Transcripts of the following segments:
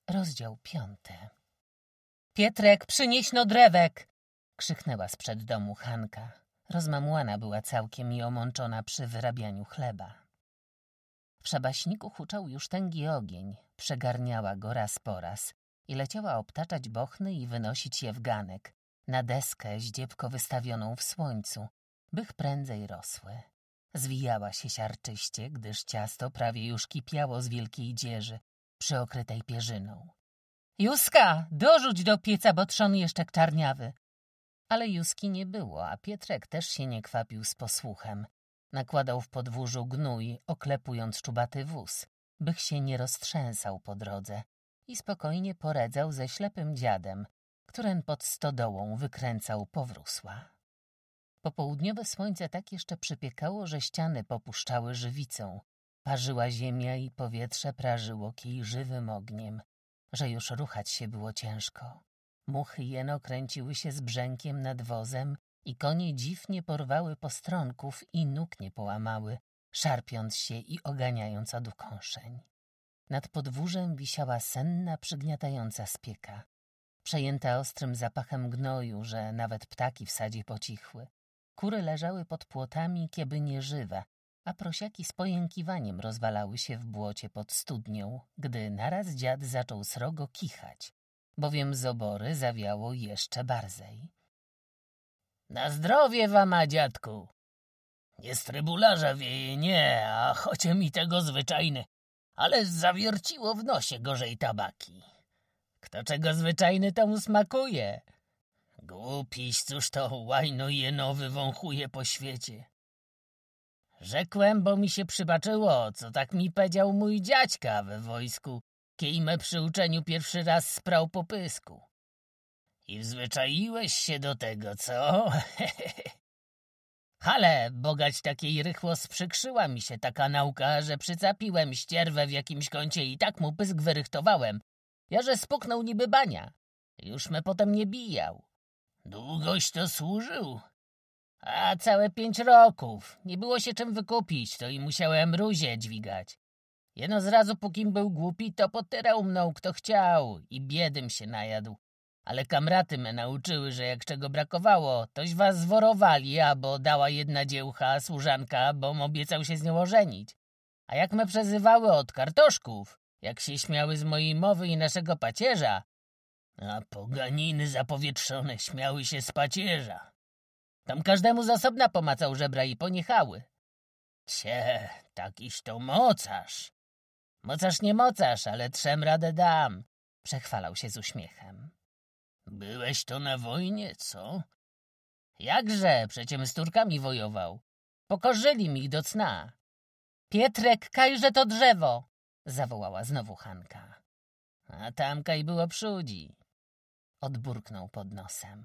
Rozdział 5. Pietrek, przynieś no drewek! Krzyknęła sprzed domu Hanka. Rozmamłana była całkiem i omączona przy wyrabianiu chleba. W szabaśniku huczał już tęgi ogień, przegarniała go raz po raz i leciała obtaczać bochny i wynosić je w ganek, na deskę ździebko wystawioną w słońcu, bych prędzej rosły. Zwijała się siarczyście, gdyż ciasto prawie już kipiało z wielkiej dzieży, przyokrytej pierzyną. Józka, dorzuć do pieca, bo trzon jeszcze czarniawy. Ale Józki nie było, a Pietrek też się nie kwapił z posłuchem. Nakładał w podwórzu gnój, oklepując czubaty wóz, bych się nie roztrzęsał po drodze i spokojnie poredzał ze ślepym dziadem, któren pod stodołą wykręcał powrósła. Popołudniowe słońce tak jeszcze przypiekało, że ściany popuszczały żywicą. Parzyła ziemia i powietrze prażyło kij żywym ogniem, że już ruchać się było ciężko. Muchy jeno kręciły się z brzękiem nad wozem i konie dziwnie porwały postronków i nóg nie połamały, szarpiąc się i oganiając od ukąszeń. Nad podwórzem wisiała senna, przygniatająca spieka, przejęta ostrym zapachem gnoju, że nawet ptaki w sadzie pocichły. Kury leżały pod płotami, kieby nieżywe, a prosiaki z pojękiwaniem rozwalały się w błocie pod studnią, gdy naraz dziad zaczął srogo kichać, bowiem z obory zawiało jeszcze barzej. Na zdrowie wama, dziadku! Nie z trybularza wieje, nie, a chocie mi tego zwyczajny, ale zawierciło w nosie gorzej tabaki. Kto czego zwyczajny, tomu smakuje. Głupiś, cóż to łajno jeno wywąchuje po świecie. Rzekłem, bo mi się przybaczyło, co tak mi powiedział mój dziadźka we wojsku, kiej me przy uczeniu pierwszy raz sprał po pysku. I wzwyczaiłeś się do tego, co? Ale bogać takiej rychło sprzykrzyła mi się taka nauka, że przycapiłem ścierwę w jakimś kącie i tak mu pysk wyrychtowałem, ja że spuknął niby bania. Już me potem nie bijał. Długoś to służył? A całe 5 roków. Nie było się czym wykupić, to i musiałem ruzie dźwigać. Jeno zrazu, pókim był głupi, to potyrał mną kto chciał i biedym się najadł. Ale kamraty me nauczyły, że jak czego brakowało, toś was zworowali, abo dała jedna dziełcha, służanka, bom obiecał się z nią ożenić. A jak me przezywały od kartoszków, jak się śmiały z mojej mowy i naszego pacierza, a poganiny zapowietrzone śmiały się z pacierza. Tam każdemu z osobna pomacał żebra i poniechały. Cie, takiś to mocarz. Mocarz nie mocarz, ale trzem radę dam, przechwalał się z uśmiechem. Byłeś to na wojnie, co? Jakże, przeciem z Turkami wojował. Pokorzyli mi ich do cna. Pietrek, kajże to drzewo, zawołała znowu Hanka. A tamkaj było przudzi, odburknął pod nosem.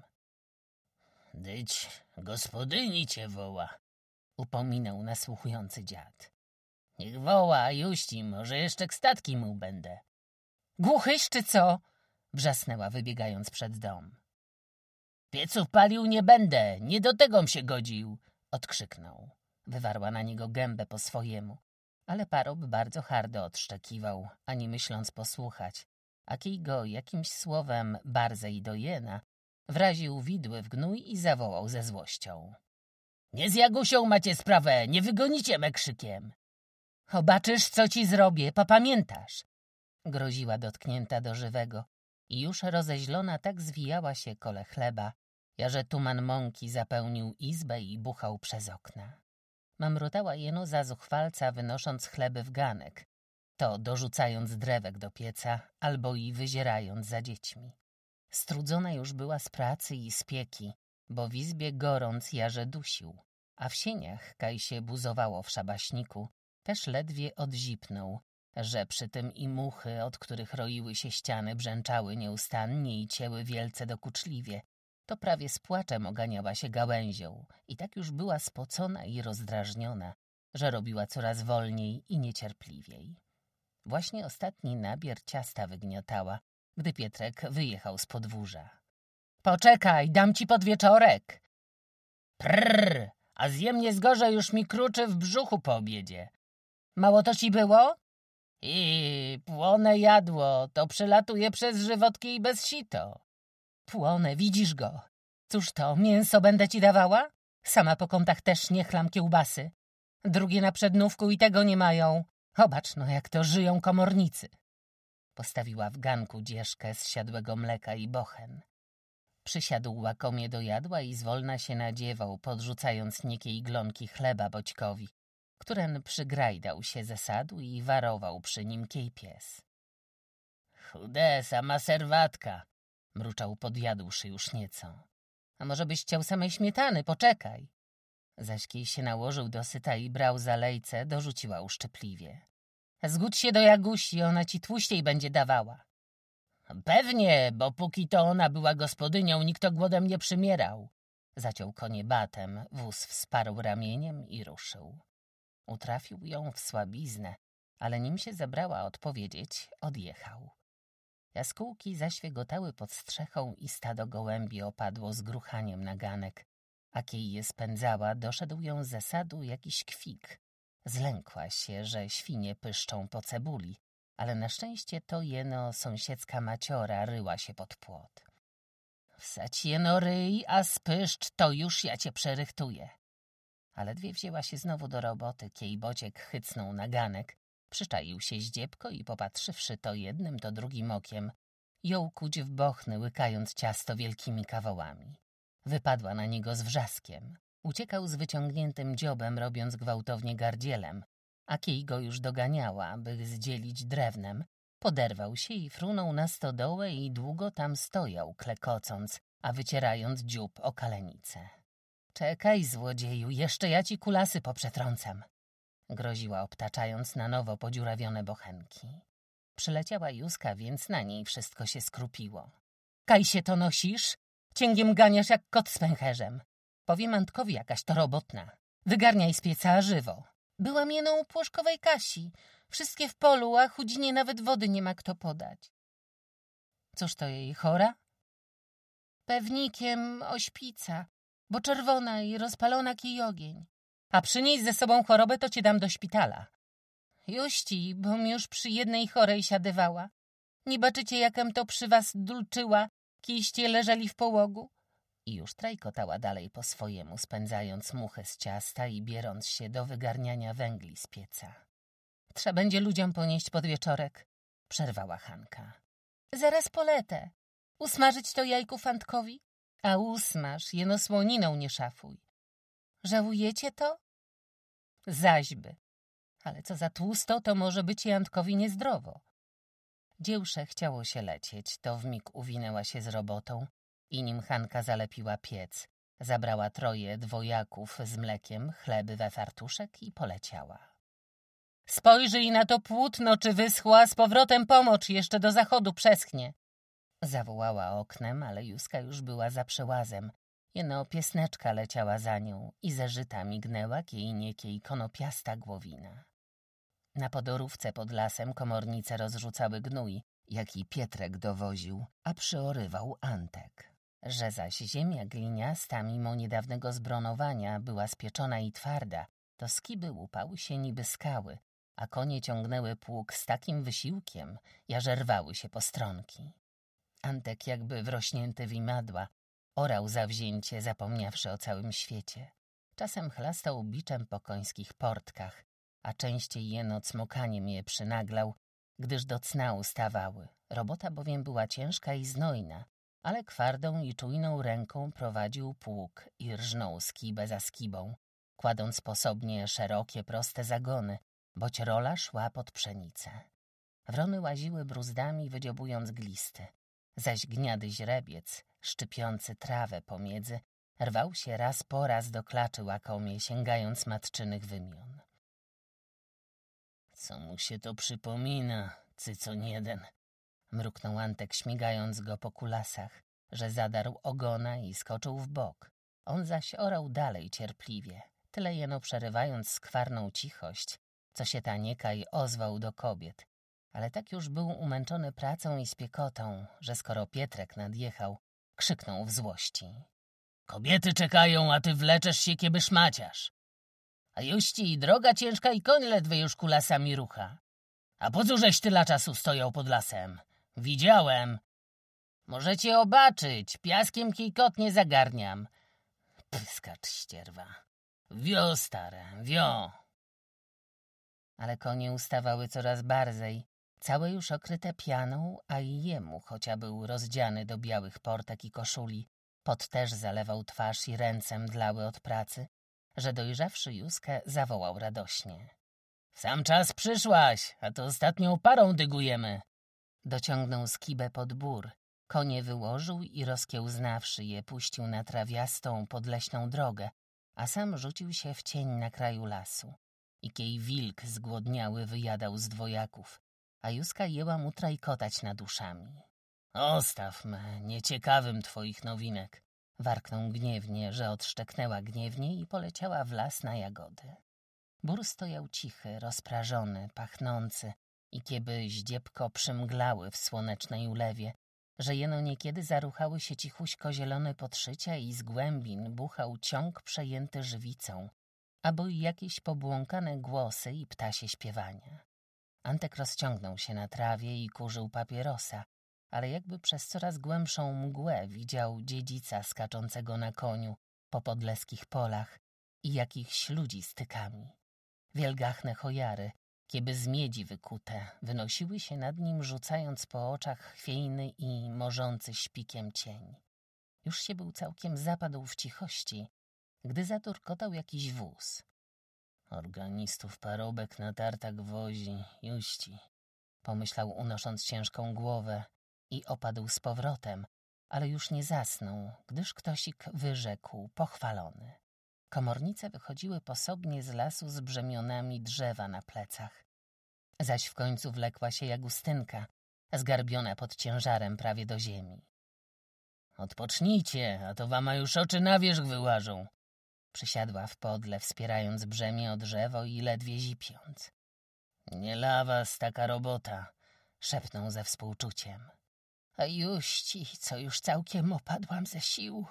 Dyć, gospodyni cię woła, upominał nasłuchujący dziad. Niech woła, juści, może jeszcze kstatki mu będę. Głuchyś czy co? Wrzasnęła, wybiegając przed dom. Pieców palił nie będę, nie do tegom się godził, odkrzyknął. Wywarła na niego gębę po swojemu, ale parób bardzo hardo odszczekiwał, ani myśląc posłuchać, a kij go jakimś słowem barzej do jena wraził widły w gnój i zawołał ze złością. Nie z Jagusią macie sprawę, nie wygonicie me krzykiem. Obaczysz, co ci zrobię, popamiętasz, groziła dotknięta do żywego i już rozeźlona tak zwijała się kole chleba, że tuman mąki zapełnił izbę i buchał przez okna. Mamrotała jeno za zuchwalca, wynosząc chleby w ganek, to dorzucając drewek do pieca, albo i wyzierając za dziećmi. Strudzona już była z pracy i z pieki, bo w izbie gorąc jarze dusił, a w sieniach, kaj się buzowało w szabaśniku, też ledwie odzipnął, że przy tym i muchy, od których roiły się ściany, brzęczały nieustannie i cięły wielce dokuczliwie, to prawie z płaczem oganiała się gałęzią i tak już była spocona i rozdrażniona, że robiła coraz wolniej i niecierpliwiej. Właśnie ostatni nabier ciasta wygniotała, gdy Pietrek wyjechał z podwórza. Poczekaj, dam ci podwieczorek. Prrr, a zjem nie zgorzę, już mi kruczy w brzuchu po obiedzie. Mało to ci było? I płonę jadło, to przelatuje przez żywotki i bez sito. Płonę, widzisz go. Cóż to, mięso będę ci dawała? Sama po kątach też nie chlam kiełbasy. Drugie na przednówku i tego nie mają. Obacz no, jak to żyją komornicy. Postawiła w ganku dzieszkę z siadłego mleka i bochen. Przysiadł łakomie do jadła i zwolna się nadziewał, podrzucając niekie iglonki chleba Boćkowi, któren przygrajdał się ze sadu i warował przy nim kiej pies. Chude, sama serwatka, mruczał podjadłszy już nieco. A może byś chciał samej śmietany, poczekaj. Zaś kiej się nałożył dosyta i brał za lejce, dorzuciła uszczypliwie. Zgódź się do Jagusi, ona ci tłuściej będzie dawała. Pewnie, bo póki to ona była gospodynią, nikt to głodem nie przymierał. Zaciął konie batem, wóz wsparł ramieniem i ruszył. Utrafił ją w słabiznę, ale nim się zebrała odpowiedzieć, odjechał. Jaskółki zaświegotały pod strzechą i stado gołębi opadło z gruchaniem na ganek, a kiej je spędzała, doszedł ją ze sadu jakiś kwik. Zlękła się, że świnie pyszczą po cebuli, ale na szczęście to jeno sąsiedzka maciora ryła się pod płot. Wsać jeno ryj, a spyszcz, to już ja cię przerychtuję. A ledwie wzięła się znowu do roboty, kiej Bociek chycnął na ganek, przyczaił się zdziebko i popatrzywszy to jednym, to drugim okiem, jął kuć w bochny, łykając ciasto wielkimi kawałami. Wypadła na niego z wrzaskiem. Uciekał z wyciągniętym dziobem, robiąc gwałtownie gardzielem, a kiej go już doganiała, by zdzielić drewnem. Poderwał się i frunął na stodołę i długo tam stojał, klekocąc, a wycierając dziób o kalenicę. Czekaj, złodzieju, jeszcze ja ci kulasy poprzetrącam, groziła, obtaczając na nowo podziurawione bochenki. Przyleciała Józka, więc na niej wszystko się skrupiło. Kaj się to nosisz? Cięgiem ganiasz jak kot z pęcherzem. Powiem Antkowi, jakaś to robotna. Wygarniaj z pieca, a żywo. Byłam jeno u Płoszkowej Kasi. Wszystkie w polu, a chudzinie nawet wody nie ma kto podać. Cóż to jej, chora? Pewnikiem ośpica, bo czerwona i rozpalona kij ogień. A przynieś ze sobą chorobę, to cię dam do szpitala. Juści, bom już przy jednej chorej siadywała. Nie baczycie, jakem to przy was dulczyła, kiście leżeli w połogu? I już trajkotała dalej po swojemu, spędzając muchę z ciasta i bierąc się do wygarniania węgli z pieca. Trzeba będzie ludziom ponieść pod wieczorek, przerwała Hanka. Zaraz poletę. Usmażyć to jajków Antkowi? A usmaż, jeno słoniną nie szafuj. Żałujecie to? Zaźby. Ale co za tłusto, to może być i Antkowi niezdrowo. Dziełsze chciało się lecieć, to wmig uwinęła się z robotą i nim Hanka zalepiła piec, zabrała troje dwojaków z mlekiem, chleby we fartuszek i poleciała. Spojrzyj na to płótno, czy wyschła, z powrotem pomocz, jeszcze do zachodu przeschnie. Zawołała oknem, ale Józka już była za przełazem. Jeno piesneczka leciała za nią i ze żyta mignęła kiej niekiej konopiasta głowina. Na podorówce pod lasem komornice rozrzucały gnój, jaki Pietrek dowoził, a przyorywał Antek. Że zaś ziemia gliniasta mimo niedawnego zbronowania była spieczona i twarda, to skiby łupały się niby skały, a konie ciągnęły pług z takim wysiłkiem, jaże rwały się postronki. Antek, jakby wrośnięty w imadła, orał zawzięcie, zapomniawszy o całym świecie. Czasem chlastał biczem po końskich portkach, a częściej jeno cmokaniem je przynaglał, gdyż do cna ustawały. Robota bowiem była ciężka i znojna, ale twardą i czujną ręką prowadził pług i rżnął skibę za skibą, kładąc sposobnie szerokie, proste zagony, boć rola szła pod pszenicę. Wrony łaziły bruzdami, wydziobując glisty, zaś gniady źrebiec, szczypiący trawę pomiędzy, rwał się raz po raz do klaczy łakomie, sięgając matczynych wymion. Co mu się to przypomina, cycon jeden? Mruknął Antek, śmigając go po kulasach, że zadarł ogona i skoczył w bok. On zaś orał dalej cierpliwie, tyle jeno przerywając skwarną cichość, co się ta niekaj ozwał do kobiet. Ale tak już był umęczony pracą i spiekotą, że skoro Pietrek nadjechał, krzyknął w złości. Kobiety czekają, a ty wleczesz się, kieby szmaciarz. A juści, droga ciężka i koń ledwie już kulasami rucha. A po cóżeś tyle czasu stojął pod lasem? Widziałem. Możecie obaczyć, piaskiem kijkot nie zagarniam. Pyskacz ścierwa. Wio, stare, wio. Ale konie ustawały coraz bardziej, całe już okryte pianą, a i jemu, chocia był rozdziany do białych portek i koszuli, pot też zalewał twarz i ręce mdlały od pracy, że dojrzawszy Józkę zawołał radośnie. W sam czas przyszłaś, a to ostatnią parą dygujemy. Dociągnął skibę pod bór, konie wyłożył i rozkiełznawszy je puścił na trawiastą, podleśną drogę, a sam rzucił się w cień na kraju lasu. I kiej wilk zgłodniały wyjadał z dwojaków, a Józka jęła mu trajkotać nad uszami. Ostaw me, nieciekawym twoich nowinek. Warknął gniewnie, że odszczeknęła gniewnie i poleciała w las na jagody. Bór stojał cichy, rozprażony, pachnący i kieby ździebko przymglały w słonecznej ulewie, że jeno niekiedy zaruchały się cichuśko zielone podszycia i z głębin buchał ciąg przejęty żywicą, albo i jakieś pobłąkane głosy i ptasie śpiewania. Antek rozciągnął się na trawie i kurzył papierosa, ale jakby przez coraz głębszą mgłę widział dziedzica skaczącego na koniu po podleskich polach i jakichś ludzi z tykami. Wielgachne chojary, kieby z miedzi wykute, wynosiły się nad nim, rzucając po oczach chwiejny i morzący śpikiem cień. Już się był całkiem zapadł w cichości, gdy zaturkotał jakiś wóz. Organistów parobek na tartak wozi, juści, pomyślał, unosząc ciężką głowę i opadł z powrotem, ale już nie zasnął, gdyż ktośik wyrzekł, pochwalony. Komornice wychodziły posobnie z lasu z brzemionami drzewa na plecach. Zaś w końcu wlekła się Jagustynka, zgarbiona pod ciężarem prawie do ziemi. Odpocznijcie, a to wama już oczy na wierzch wyłażą. Przysiadła w podle, wspierając brzemię o drzewo i ledwie zipiąc. Nie dla was taka robota, szepnął ze współczuciem. A juści, co już całkiem opadłam ze sił.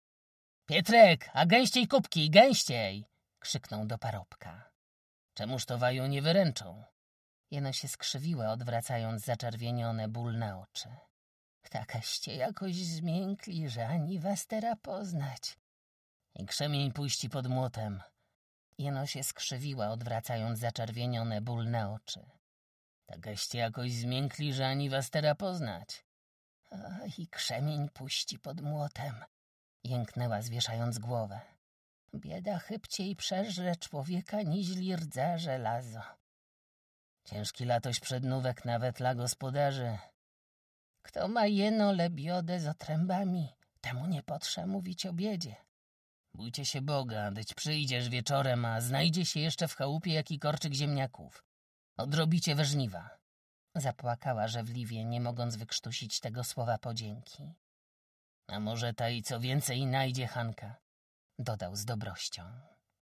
Pietrek, a gęściej kubki, gęściej! Krzyknął do parobka. Czemuż to waju nie wyręczą? Jeno się skrzywiła, odwracając zaczerwienione, bólne oczy. Takaście jakoś zmiękli, że ani was teraz poznać. I krzemień puści pod młotem. Jeno się skrzywiła, odwracając zaczerwienione, bólne oczy. Takaście jakoś zmiękli, że ani was teraz poznać. I krzemień puści pod młotem. Jęknęła, zwieszając głowę. Bieda chybciej przeżre człowieka, niźli rdza żelazo. Ciężki latoś przednówek nawet dla gospodarzy. Kto ma jeno lebiodę z otrębami, temu nie potrze mówić o biedzie. Bójcie się Boga, dyć przyjdziesz wieczorem, a znajdzie się jeszcze w chałupie jaki korczyk ziemniaków. Odrobicie we żniwa. Zapłakała żewliwie, nie mogąc wykrztusić tego słowa podzięki. A może ta i co więcej najdzie Hanka, dodał z dobrością.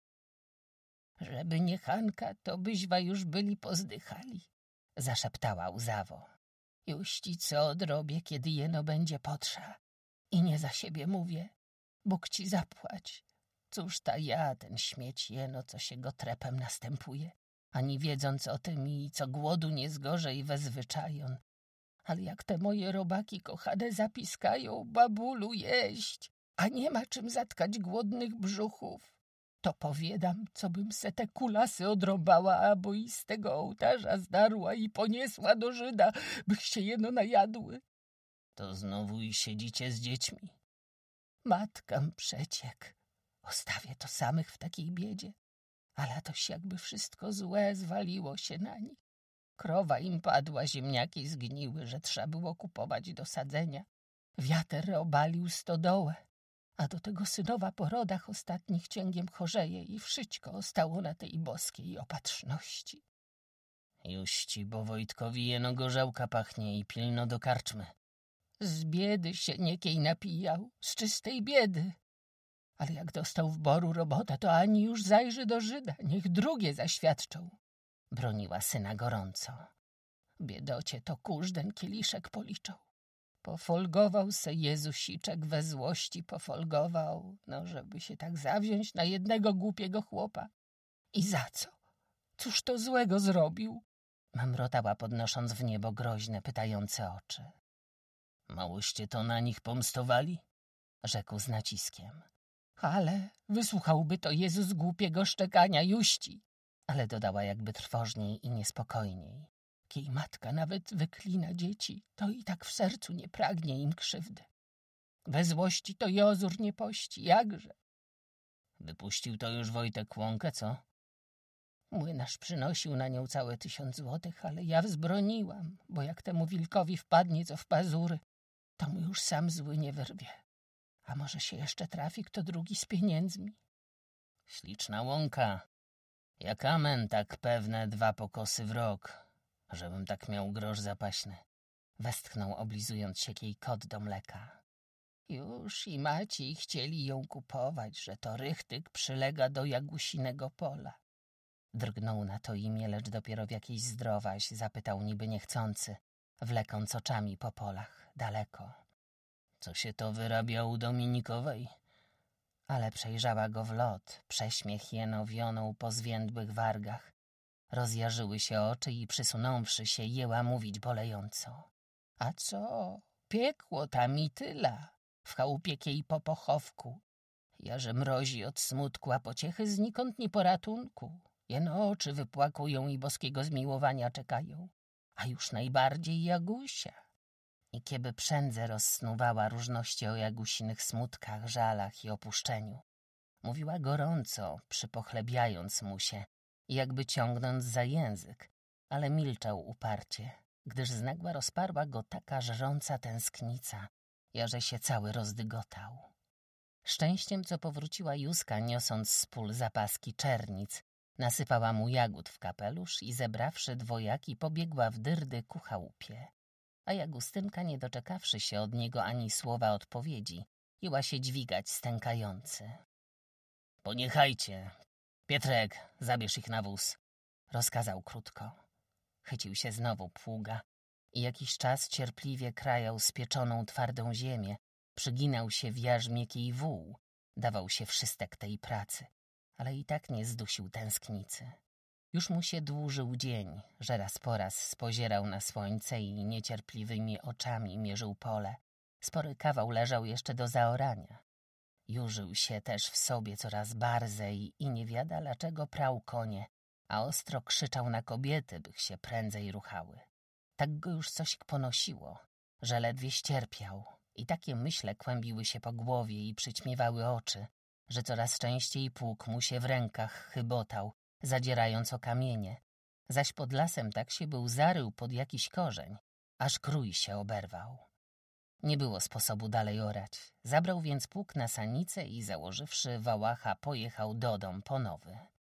Żeby nie Hanka, to byźwa już byli pozdychali, zaszeptała łzawo. Juści co odrobię, kiedy jeno będzie potrza. I nie za siebie mówię, Bóg ci zapłać. Cóż ta ja, ten śmieć jeno, co się go trepem następuje, ani wiedząc o tym i co głodu nie zgorzej we zwyczajon. Ale jak te moje robaki kochane zapiskają, babulu jeść, a nie ma czym zatkać głodnych brzuchów, to powiadam, co bym se te kulasy odrąbała, albo i z tego ołtarza zdarła i poniesła do Żyda, bych się jeno najadły. To znowu i siedzicie z dziećmi? Matkam przeciek. Ostawię to samych w takiej biedzie, ale toś jakby wszystko złe zwaliło się na nich. Krowa im padła, ziemniaki zgniły, że trzeba było kupować do sadzenia. Wiater obalił stodołę, a do tego synowa po rodach ostatnich cięgiem chorzeje i wszystko ostało na tej boskiej opatrzności. Juści, bo Wojtkowi jeno gorzałka pachnie i pilno do karczmy. Z biedy się niekiej napijał, z czystej biedy. Ale jak dostał w boru robotę, to ani już zajrzy do Żyda, niech drugie zaświadczą. Broniła syna gorąco. Biedocie to kurzden kieliszek policzał. Pofolgował se Jezusiczek we złości pofolgował, no żeby się tak zawziąć na jednego głupiego chłopa. I za co? Cóż to złego zrobił? mamrotała, podnosząc w niebo groźne, pytające oczy. Małoście to na nich pomstowali? Rzekł z naciskiem. Ale wysłuchałby to Jezus głupiego szczekania Juści. Ale dodała jakby trwożniej i niespokojniej. Kiej matka nawet wyklina dzieci, to i tak w sercu nie pragnie im krzywdy. We złości to Jozur nie pości, jakże? Wypuścił to już Wojtek Łąkę, co? Młynarz przynosił na nią całe 1000 złotych, ale ja wzbroniłam, bo jak temu wilkowi wpadnie co w pazury, to mu już sam zły nie wyrwie. A może się jeszcze trafi kto drugi z pieniędzmi? Śliczna Łąka. Jak amen, tak pewne 2 pokosy w rok, żebym tak miał grosz zapaśny. Westchnął, oblizując się kiej kot do mleka. Już i Maciej chcieli ją kupować, że to rychtyk przylega do Jagusinego pola. Drgnął na to imię, lecz dopiero w jakiejś zdrowaś zapytał niby niechcący, wlekąc oczami po polach, daleko. Co się to wyrabia u Dominikowej? Ale przejrzała go w lot, prześmiech jeno wionął po zwiędłych wargach. Rozjarzyły się oczy i przysunąwszy się, jęła mówić bolejąco. A co? Piekło tam i tyla, w chałupie kiej po pochowku. Jarze mrozi od smutku, a pociechy znikąd nie po ratunku. Jeno oczy wypłakują i boskiego zmiłowania czekają. A już najbardziej Jagusia. I kieby przędzę rozsnuwała różności o Jagusinych smutkach, żalach i opuszczeniu. Mówiła gorąco, przypochlebiając mu się, jakby ciągnąc za język, ale milczał uparcie, gdyż znagła rozparła go taka żrąca tęsknica, jarze się cały rozdygotał. Szczęściem, co powróciła Józka, niosąc z pól zapaski czernic, nasypała mu jagód w kapelusz i zebrawszy dwojaki, pobiegła w dyrdy ku chałupie. A Jagustynka, nie doczekawszy się od niego ani słowa odpowiedzi, jęła się dźwigać stękający. — Poniechajcie. Pietrek, zabierz ich na wóz — rozkazał krótko. Chycił się znowu pługa i jakiś czas cierpliwie krajał spieczoną twardą ziemię, przyginał się w jarzmie kiej wół, dawał się wszystek tej pracy, ale i tak nie zdusił tęsknicy. Już mu się dłużył dzień, że raz po raz spozierał na słońce i niecierpliwymi oczami mierzył pole. Spory kawał leżał jeszcze do zaorania. Jurzył się też w sobie coraz barzej i nie wiada, dlaczego prał konie, a ostro krzyczał na kobiety, bych się prędzej ruchały. Tak go już coś ponosiło, że ledwie ścierpiał i takie myśle kłębiły się po głowie i przyćmiewały oczy, że coraz częściej pług mu się w rękach chybotał, zadzierając o kamienie, zaś pod lasem tak się był zarył pod jakiś korzeń, aż krój się oberwał. Nie było sposobu dalej orać. Zabrał więc pług na sanicę i założywszy wałacha, pojechał do dom po nowy.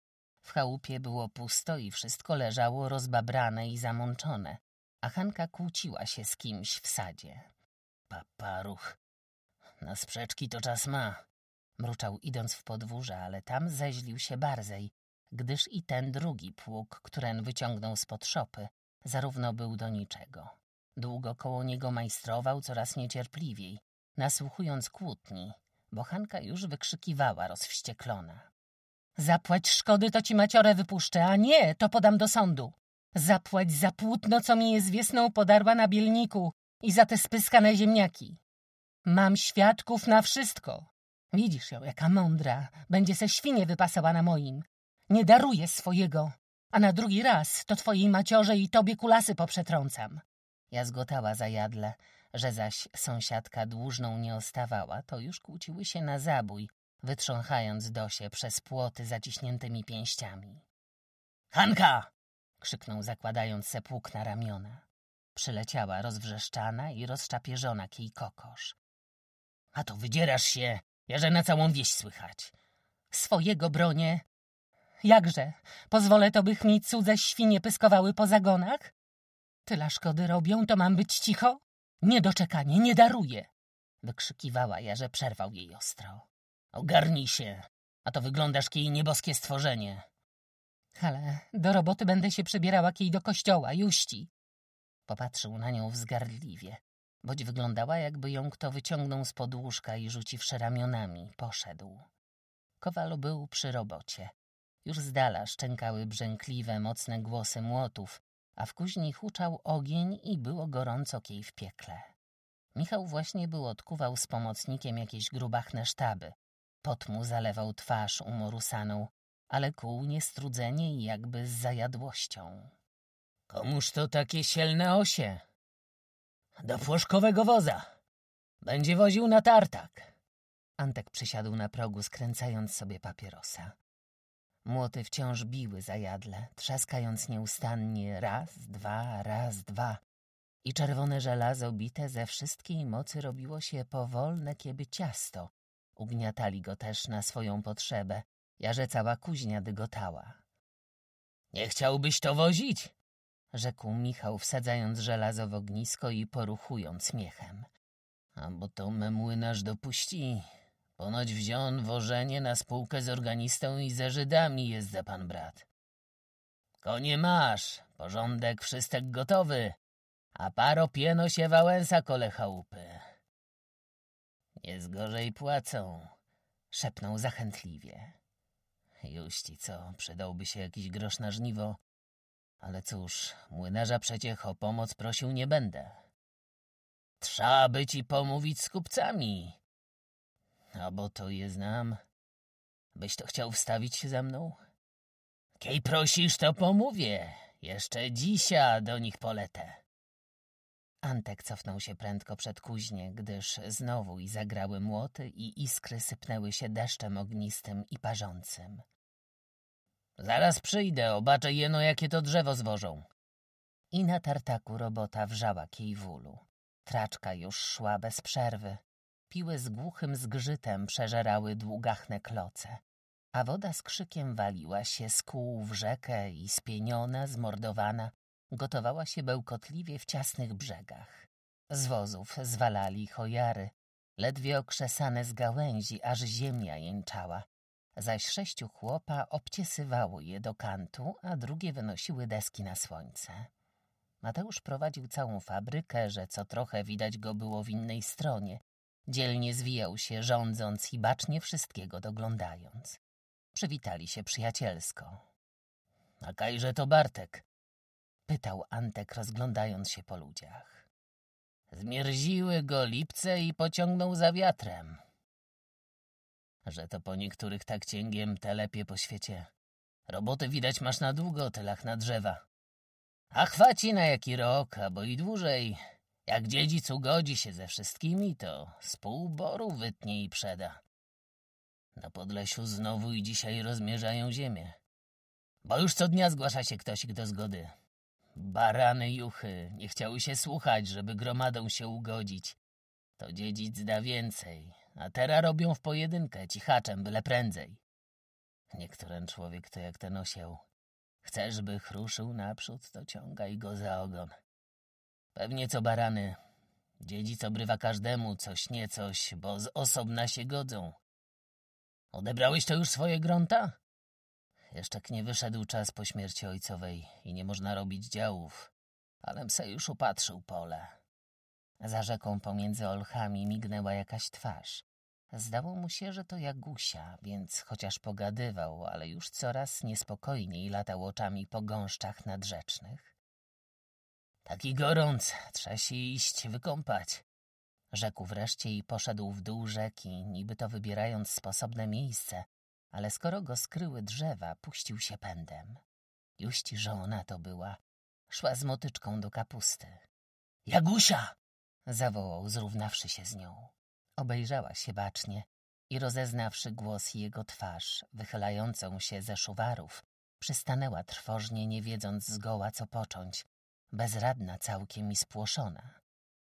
W chałupie było pusto i wszystko leżało rozbabrane i zamączone, a Hanka kłóciła się z kimś w sadzie. Paparuch, na sprzeczki to czas ma, mruczał idąc w podwórze, ale tam zeźlił się barzej, gdyż i ten drugi pług, któren wyciągnął spod szopy, zarówno był do niczego. Długo koło niego majstrował coraz niecierpliwiej, nasłuchując kłótni, bo Hanka już wykrzykiwała rozwścieklona. Zapłać szkody, to ci maciorę wypuszczę, a nie, to podam do sądu. Zapłać za płótno, co mi je z wiesną podarła na bielniku i za te spyskane ziemniaki. Mam świadków na wszystko. Widzisz ją, jaka mądra, będzie se świnie wypasała na moim. Nie daruję swojego, a na drugi raz to twojej maciorze i tobie kulasy poprzetrącam. Jazgotała zajadle, że zaś sąsiadka dłużną nie ostawała, to już kłóciły się na zabój, wytrząchając Dosię przez płoty zaciśniętymi pięściami. — Hanka! — krzyknął, zakładając se pług na ramiona. Przyleciała rozwrzeszczana i rozczapieżona kiej kokosz. — A to wydzierasz się, jarze na całą wieś słychać. — Swojego bronie. Jakże, pozwolę tobych mi cudze świnie pyskowały po zagonach? Tyle szkody robią, to mam być cicho? Niedoczekanie, nie daruję! Wykrzykiwała, jarze przerwał jej ostro. Ogarnij się, a to wyglądasz kiej nieboskie stworzenie. Ale do roboty będę się przybierała kiej do kościoła, juści. Popatrzył na nią wzgardliwie, boć wyglądała, jakby ją kto wyciągnął spod łóżka i rzuciwszy ramionami, poszedł. Kowal był przy robocie. Już z dala szczękały brzękliwe, mocne głosy młotów, a w kuźni huczał ogień i było gorąco kiej w piekle. Michał właśnie był odkuwał z pomocnikiem jakieś grubachne sztaby. Pot mu zalewał twarz umorusaną, ale kuł niestrudzenie i jakby z zajadłością. Komuż to takie sielne osie? Do płoszkowego woza. Będzie woził na tartak. Antek przysiadł na progu, skręcając sobie papierosa. Młoty wciąż biły zajadle, trzaskając nieustannie raz, dwa i czerwone żelazo bite ze wszystkiej mocy robiło się powolne kieby ciasto. Ugniatali go też na swoją potrzebę, jarze cała kuźnia dygotała. Nie chciałbyś to wozić? Rzekł Michał, wsadzając żelazo w ognisko i poruchując miechem. A bo to me młynarz dopuści. Ponoć wziął wożenie na spółkę z organistą i ze Żydami jest za pan brat. Konie masz, porządek wszystek gotowy, a paro pieno się Wałęsa kole chałupy. Nie zgorzej płacą, szepnął zachętliwie. Juści co, przydałby się jakiś grosz na żniwo, ale cóż, młynarza przeciech o pomoc prosił nie będę. Trzeba by ci pomówić z kupcami. A bo to je znam. Byś to chciał wstawić się ze mną? Kiej prosisz, to pomówię. Jeszcze dzisiaj do nich poletę. Antek cofnął się prędko przed kuźnię, gdyż znowu i zagrały młoty i iskry sypnęły się deszczem ognistym i parzącym. Zaraz przyjdę, obaczę jeno, jakie to drzewo zwożą. I na tartaku robota wrzała kiej wólu. Traczka już szła bez przerwy. Piły z głuchym zgrzytem przeżerały długachne kloce, a woda z krzykiem waliła się z kół w rzekę i spieniona, zmordowana, gotowała się bełkotliwie w ciasnych brzegach. Z wozów zwalali chojary, ledwie okrzesane z gałęzi, aż ziemia jęczała, zaś 6 chłopa obciesywało je do kantu, a drugie wynosiły deski na słońce. Mateusz prowadził całą fabrykę, że co trochę widać go było w innej stronie. Dzielnie zwijał się, rządząc i bacznie wszystkiego doglądając. Przywitali się przyjacielsko. — A kajże to Bartek? — pytał Antek, rozglądając się po ludziach. Zmierziły go lipce i pociągnął za wiatrem. Że to po niektórych tak cięgiem telepie po świecie. Roboty widać masz na długo, tylach na drzewa. A chwaci na jaki rok, albo i dłużej. Jak dziedzic ugodzi się ze wszystkimi, to z pół boru wytnie i przeda. Na Podlesiu znowu i dzisiaj rozmierzają ziemię. Bo już co dnia zgłasza się ktoś do zgody. Barany juchy nie chciały się słuchać, żeby gromadą się ugodzić. To dziedzic da więcej, a teraz robią w pojedynkę, cichaczem, byle prędzej. Niektóren człowiek to jak ten osieł. Chcesz, by chruszył naprzód, to ciągaj go za ogon. Pewnie co barany. Dziedzic obrywa każdemu coś niecoś, bo z osobna się godzą. Odebrałeś to już swoje grunta? Jeszcze nie wyszedł czas po śmierci ojcowej i nie można robić działów, alem se już upatrzył pole. Za rzeką pomiędzy olchami mignęła jakaś twarz. Zdało mu się, że to Jagusia, więc chociaż pogadywał, ale już coraz niespokojniej latał oczami po gąszczach nadrzecznych. Taki gorąc, trzeba się iść wykąpać. Rzekł wreszcie i poszedł w dół rzeki, niby to wybierając sposobne miejsce, ale skoro go skryły drzewa, puścił się pędem. Juści żona to była. Szła z motyczką do kapusty. — Jagusia! — zawołał, zrównawszy się z nią. Obejrzała się bacznie i rozeznawszy głos i jego twarz, wychylającą się ze szuwarów, przystanęła trwożnie, nie wiedząc zgoła co począć, bezradna całkiem i spłoszona.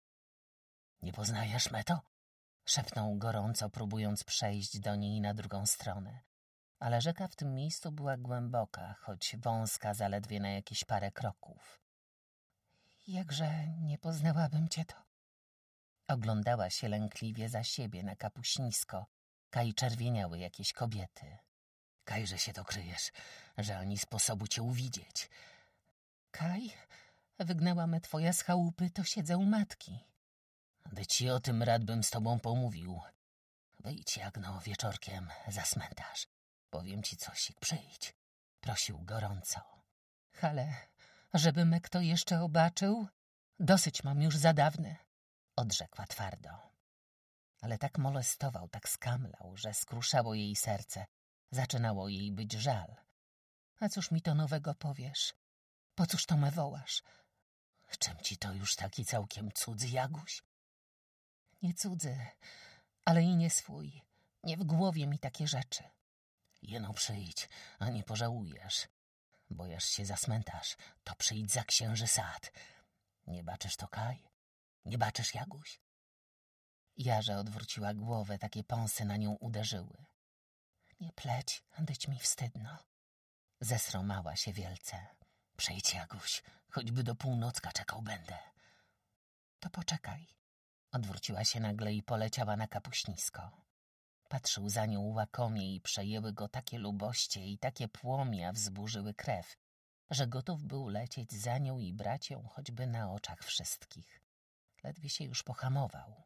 — Nie poznajesz me to? — szepnął gorąco, próbując przejść do niej na drugą stronę. Ale rzeka w tym miejscu była głęboka, choć wąska zaledwie na jakieś parę kroków. — Jakże nie poznałabym cię to? Oglądała się lękliwie za siebie na kapuśnisko, kaj czerwieniały jakieś kobiety. — Kajże się to kryjesz, że ani sposobu cię uwidzieć. — Kaj, wygnała me twoja z chałupy, to siedzę u matki. — By ci o tym rad bym z tobą pomówił. Wyjdź jagno wieczorkiem za cmentarz. Powiem ci coś, przyjdź — prosił gorąco. — Ale Żeby me kto jeszcze obaczył? Dosyć mam już za dawne, odrzekła twardo. Ale tak molestował, tak skamlał, że skruszało jej serce. Zaczynało jej być żal. A cóż mi to nowego powiesz? Po cóż to me wołasz? Czym ci to już taki całkiem cudzy, Jaguś? Nie cudzy, ale i nie swój. Nie w głowie mi takie rzeczy. Jeno przyjdź, a nie pożałujesz. Bojasz się za cmentarz, to przyjdź za księży sad. Nie baczysz to, Kaj? Nie baczysz, Jaguś? Jarze odwróciła głowę, takie pąsy na nią uderzyły. Nie pleć, dyć mi wstydno. Zesromała się wielce. Przyjdź, Jaguś, choćby do północka czekał będę. To poczekaj. Odwróciła się nagle i poleciała na kapuśnisko. Patrzył za nią łakomie i przejęły go takie luboście i takie płomia wzburzyły krew, że gotów był lecieć za nią i brać ją choćby na oczach wszystkich. Ledwie się już pohamował.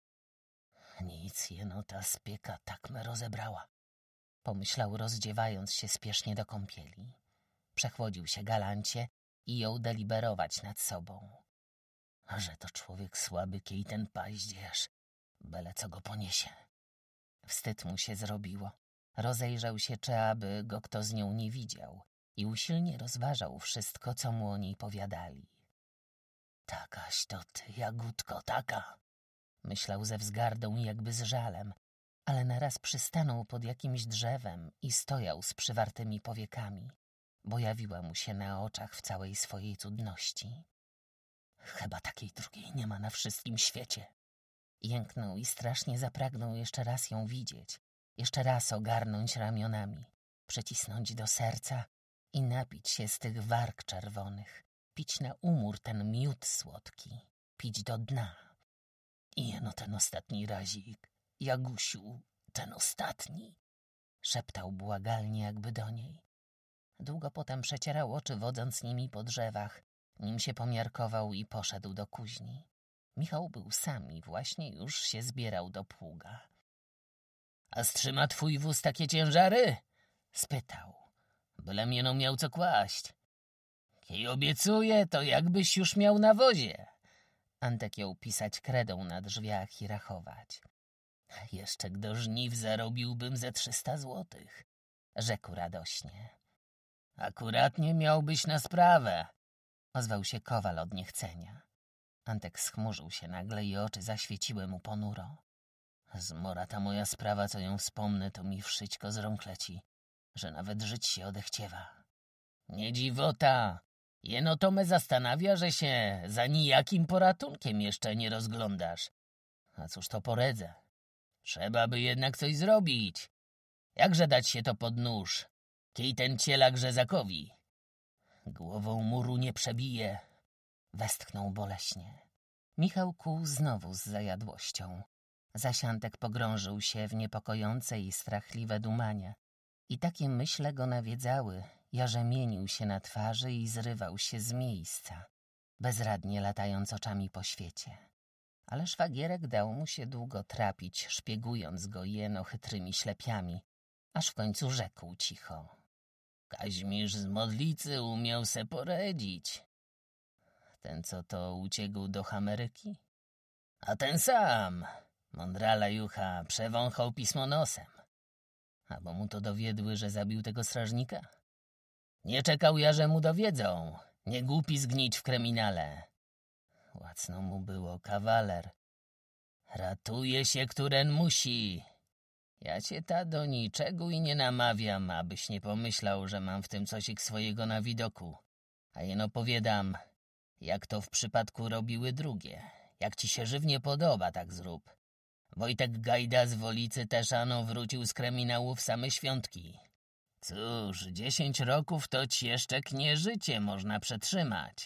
Nic, jeno ta spieka tak me rozebrała, pomyślał, rozdziewając się spiesznie do kąpieli. Przechłodził się galancie i jął deliberować nad sobą. A że to człowiek słaby, kiej ten paździerz, byle co go poniesie. Wstyd mu się zrobiło. Rozejrzał się, czy aby go kto z nią nie widział i usilnie rozważał wszystko, co mu o niej powiadali. Takaś to ty, Jagódko, taka! Myślał ze wzgardą i jakby z żalem, ale naraz przystanął pod jakimś drzewem i stojał z przywartymi powiekami, bo jawiła mu się na oczach w całej swojej cudności. Chyba takiej drugiej nie ma na wszystkim świecie. Jęknął i strasznie zapragnął jeszcze raz ją widzieć, jeszcze raz ogarnąć ramionami, przycisnąć do serca i napić się z tych warg czerwonych, pić na umór ten miód słodki, pić do dna. I jeno ten ostatni razik, Jagusiu, ten ostatni, szeptał błagalnie jakby do niej. Długo potem przecierał oczy, wodząc nimi po drzewach, nim się pomiarkował i poszedł do kuźni. Michał był sam i właśnie już się zbierał do pługa. — A strzyma twój wóz takie ciężary? — spytał. — Bylem jeno miał co kłaść. — Kiej obiecuję, to jakbyś już miał na wozie. Antek jął pisać kredą na drzwiach i rachować. — Jeszcze gdo żniw zarobiłbym ze 300 złotych — rzekł radośnie. — Akuratnie miałbyś na sprawę — ozwał się Kowal od niechcenia. Antek schmurzył się nagle i oczy zaświeciły mu ponuro. Zmora ta moja sprawa, co ją wspomnę, to mi wszyćko z rąk leci, że nawet żyć się odechciewa. Nie dziwota, jeno to me zastanawia, że się za nijakim poratunkiem jeszcze nie rozglądasz. A cóż to poredzę? Trzeba by jednak coś zrobić. Jakże dać się to pod nóż, kiej ten cielak rzezakowi? Głową muru nie przebije. Westchnął boleśnie. Michał kuł znowu z zajadłością. Zaś Antek pogrążył się w niepokojące i strachliwe dumanie. I takie myśle go nawiedzały, że mienił się na twarzy i zrywał się z miejsca, bezradnie latając oczami po świecie. Ale szwagierek dał mu się długo trapić, szpiegując go jeno chytrymi ślepiami, aż w końcu rzekł cicho. Kaźmierz z Modlicy umiał se poradzić. Ten, co to uciekł do Ameryki? A ten sam, mądrala jucha, przewąchał pismo nosem. Albo mu to dowiedły, że zabił tego strażnika? Nie czekał ja, że mu dowiedzą. Nie głupi zgnić w kryminale. Łacno mu było, kawaler. Ratuje się, któren musi. Ja cię ta do niczego i nie namawiam, abyś nie pomyślał, że mam w tym cosik swojego na widoku. A jeno powiadam, jak to w przypadku robiły drugie. Jak ci się żywnie podoba, tak zrób. Wojtek Gajda z Wolicy też ano wrócił z kryminału w same świątki. Cóż, 10 roków to ci jeszcze knie życie można przetrzymać.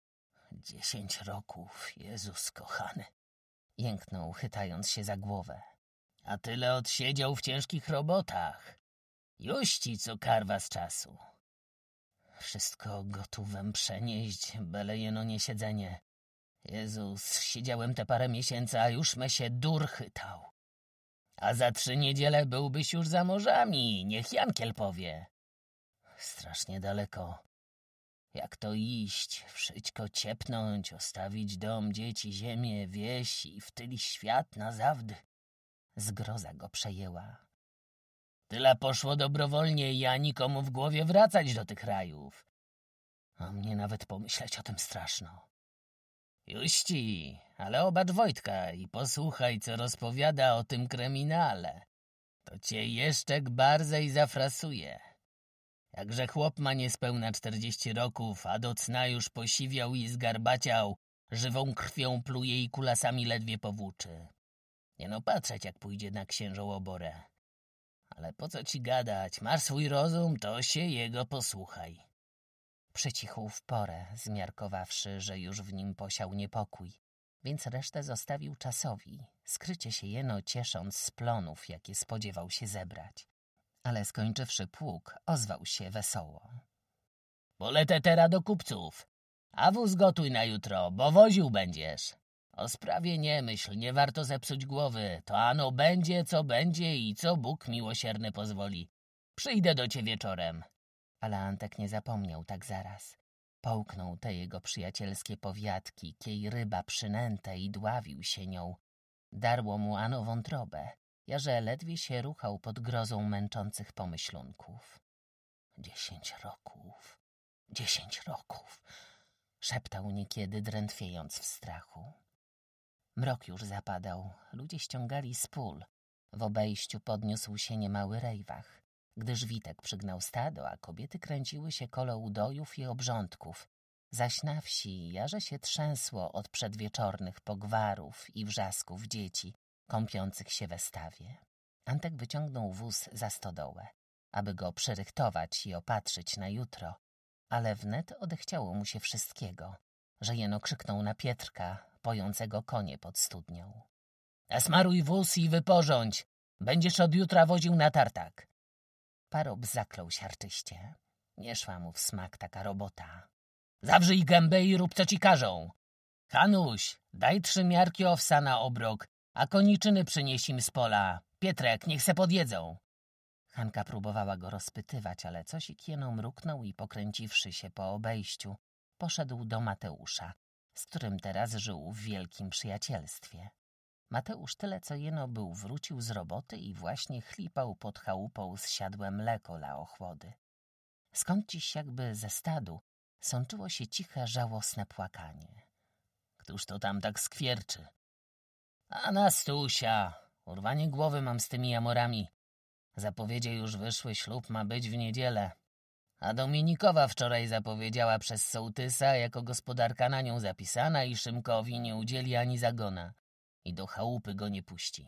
10 roków, Jezus kochany, jęknął, chytając się za głowę. A tyle odsiedział w ciężkich robotach. Juści co karwa z czasu. Wszystko gotówem przenieść, byle jeno nie siedzenie. Jezus, siedziałem te parę miesięcy, a już me się dur chytał. A za 3 niedziele byłbyś już za morzami, niech Jankiel powie. Strasznie daleko. Jak to iść, wszystko ciepnąć, ostawić dom, dzieci, ziemię, wieś i wtyli świat na zawdy. Zgroza go przejęła. Tyle poszło dobrowolnie i ja nikomu w głowie wracać do tych rajów. A mnie nawet pomyśleć o tym straszno. Juści, ale obacz Wojtka i posłuchaj, co rozpowiada o tym kryminale. To cię jeszcze barzej zafrasuje. Jakże chłop ma niespełna 40 roków, a do cna już posiwiał i zgarbaciał, żywą krwią pluje i kulasami ledwie powłóczy. Nie no, patrzeć jak pójdzie na księżą oborę. Ale po co ci gadać? Masz swój rozum, to się jego posłuchaj. Przycichł w porę, zmiarkowawszy, że już w nim posiał niepokój, więc resztę zostawił czasowi, skrycie się jeno ciesząc z plonów, jakie spodziewał się zebrać. Ale skończywszy pług, ozwał się wesoło. Poletę teraz do kupców, a wóz gotuj na jutro, bo woził będziesz. O sprawie nie myśl, nie warto zepsuć głowy, to ano będzie, co będzie i co Bóg miłosierny pozwoli. Przyjdę do ciebie wieczorem. Ale Antek nie zapomniał tak zaraz. Połknął te jego przyjacielskie powiadki, kiej ryba przynętę i dławił się nią. Darło mu ano wątrobę, jarze ledwie się ruchał pod grozą męczących pomyślunków. 10 roków, 10 roków, szeptał niekiedy, drętwiejąc w strachu. Mrok już zapadał, ludzie ściągali z pól. W obejściu podniósł się niemały rejwach, gdyż Witek przygnał stado, a kobiety kręciły się koło udojów i obrządków, zaś na wsi jarze się trzęsło od przedwieczornych pogwarów i wrzasków dzieci, kąpiących się we stawie. Antek wyciągnął wóz za stodołę, aby go przyrychtować i opatrzyć na jutro, ale wnet odechciało mu się wszystkiego, że jeno krzyknął na Pietrka, pojącego konie pod studnią. Nasmaruj wóz i wyporządź, będziesz od jutra woził na tartak. Parób zaklął siarczyście. Nie szła mu w smak taka robota. Zawrzyj gębę i rób, co ci każą. Hanuś, daj 3 miarki owsa na obrok, a koniczyny przynieś im z pola. Pietrek, niech se podjedzą. Hanka próbowała go rozpytywać, ale Cosik jeno mruknął i pokręciwszy się po obejściu, poszedł do Mateusza, z którym teraz żył w wielkim przyjacielstwie. Mateusz tyle co jeno był wrócił z roboty i właśnie chlipał pod chałupą zsiadłe mleko dla ochłody. Skąd dziś jakby ze stadu sączyło się ciche, żałosne płakanie. Któż to tam tak skwierczy? A Nastusia, urwanie głowy mam z tymi jamorami. Zapowiedzie już wyszły, ślub ma być w niedzielę. A Dominikowa wczoraj zapowiedziała przez sołtysa, jako gospodarka na nią zapisana i Szymkowi nie udzieli ani zagona. I do chałupy go nie puści.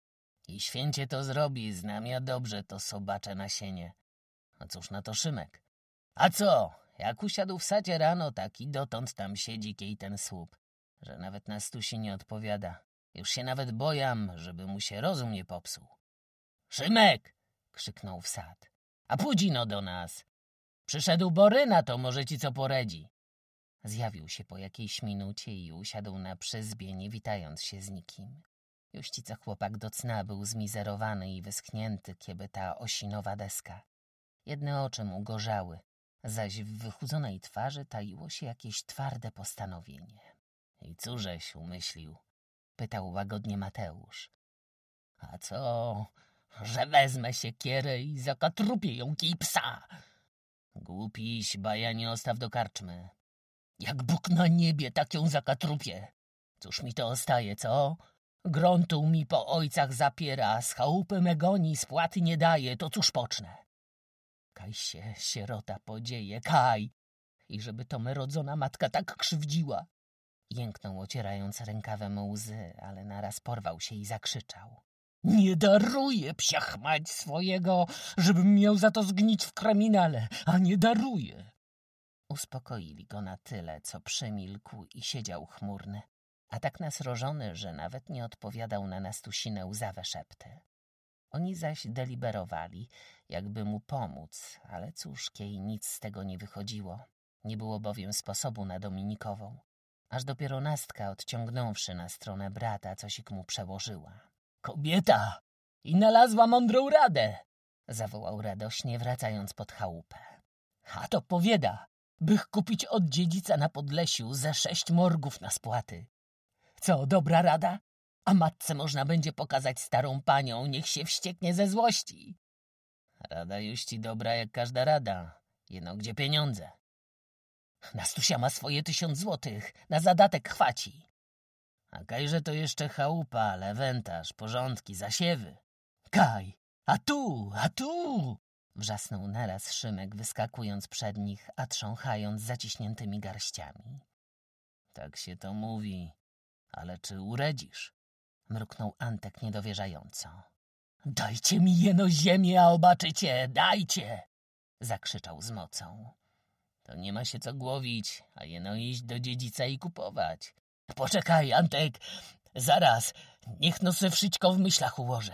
I święcie to zrobi, znam ja dobrze to sobacze nasienie. A cóż na to Szymek? A co? Jak usiadł w sadzie rano, tak i dotąd tam siedzi kiej ten słup, że nawet Nastusi nie odpowiada. Już się nawet bojam, żeby mu się rozum nie popsuł. Szymek! Krzyknął w sad. A pójdź-no do nas. Przyszedł Boryna, to może ci co poredzi. Zjawił się po jakiejś minucie i usiadł na przyzbie, nie witając się z nikim. Juścica chłopak do cna był zmizerowany i wyschnięty, kieby ta osinowa deska. Jedne oczy mu gorzały, zaś w wychudzonej twarzy taiło się jakieś twarde postanowienie. I cóżeś umyślił? Pytał łagodnie Mateusz. A co, że wezmę siekierę i zakatrupię ją kij psa? Głupiś, baja nie ostaw do karczmy. Jak Bóg na niebie, tak ją zakatrupię. Cóż mi to ostaje, co? Gruntu mi po ojcach zapiera, z chałupy me goni, spłaty nie daje, to cóż pocznę? Kaj się, sierota, podzieje, kaj! I żeby to me rodzona matka tak krzywdziła. Jęknął, ocierając rękawem łzy, ale naraz porwał się i zakrzyczał. Nie daruję, psiach mać swojego, żebym miał za to zgnić w kryminale, a nie daruję. Uspokoili go na tyle, co przymilkł i siedział chmurny, a tak nasrożony, że nawet nie odpowiadał na Nastusinę łzawe szepty. Oni zaś deliberowali, jakby mu pomóc, ale cóż, kiej nic z tego nie wychodziło. Nie było bowiem sposobu na Dominikową. Aż dopiero Nastka, odciągnąwszy na stronę brata, Cosik mu przełożyła. Kobieta! I znalazła mądrą radę! Zawołał radośnie, wracając pod chałupę. A to powieda! bych kupić od dziedzica na Podlesiu ze 6 morgów na spłaty. Co, dobra rada? A matce można będzie pokazać starą panią, niech się wścieknie ze złości. Rada juści dobra jak każda rada, jeno gdzie pieniądze? Nastusia ma swoje 1000 złotych, na zadatek chwaci. A kajże to jeszcze chałupa, lewentarz, porządki, zasiewy. Kaj, a tu! Wrzasnął naraz Szymek, wyskakując przed nich, a trząchając zaciśniętymi garściami. Tak się to mówi, ale czy uredzisz? Mruknął Antek niedowierzająco. Dajcie mi jeno ziemię, a obaczycie, dajcie! Zakrzyczał z mocą. To nie ma się co głowić, a jeno iść do dziedzica i kupować. Poczekaj, Antek, zaraz, niech no se wszystko w myślach ułożę.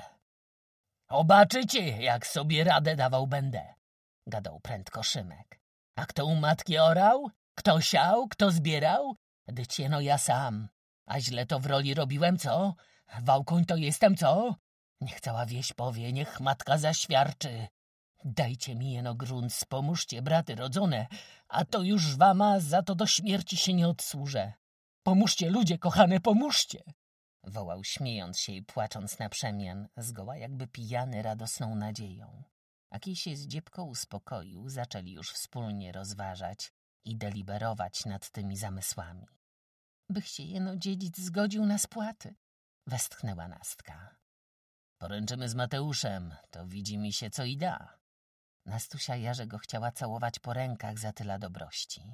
Obaczycie, jak sobie radę dawał będę, gadał prędko Szymek. A kto u matki orał? Kto siał? Kto zbierał? Dycie no ja sam. A źle to w roli robiłem, co? Wałkoń to jestem, co? Niech cała wieś powie, niech matka zaświadczy. Dajcie mi jeno grunt, pomóżcie, braty rodzone, a to już wama za to do śmierci się nie odsłużę. Pomóżcie, ludzie kochane, pomóżcie! Wołał, śmiejąc się i płacząc naprzemian, zgoła jakby pijany radosną nadzieją. A kiedy się zdziebko uspokoił, zaczęli już wspólnie rozważać i deliberować nad tymi zamysłami. Bych się jeno dziedzic zgodził na spłaty, westchnęła Nastka. Poręczymy z Mateuszem, to widzi mi się co i da. Nastusia jarze go chciała całować po rękach za tyle dobrości.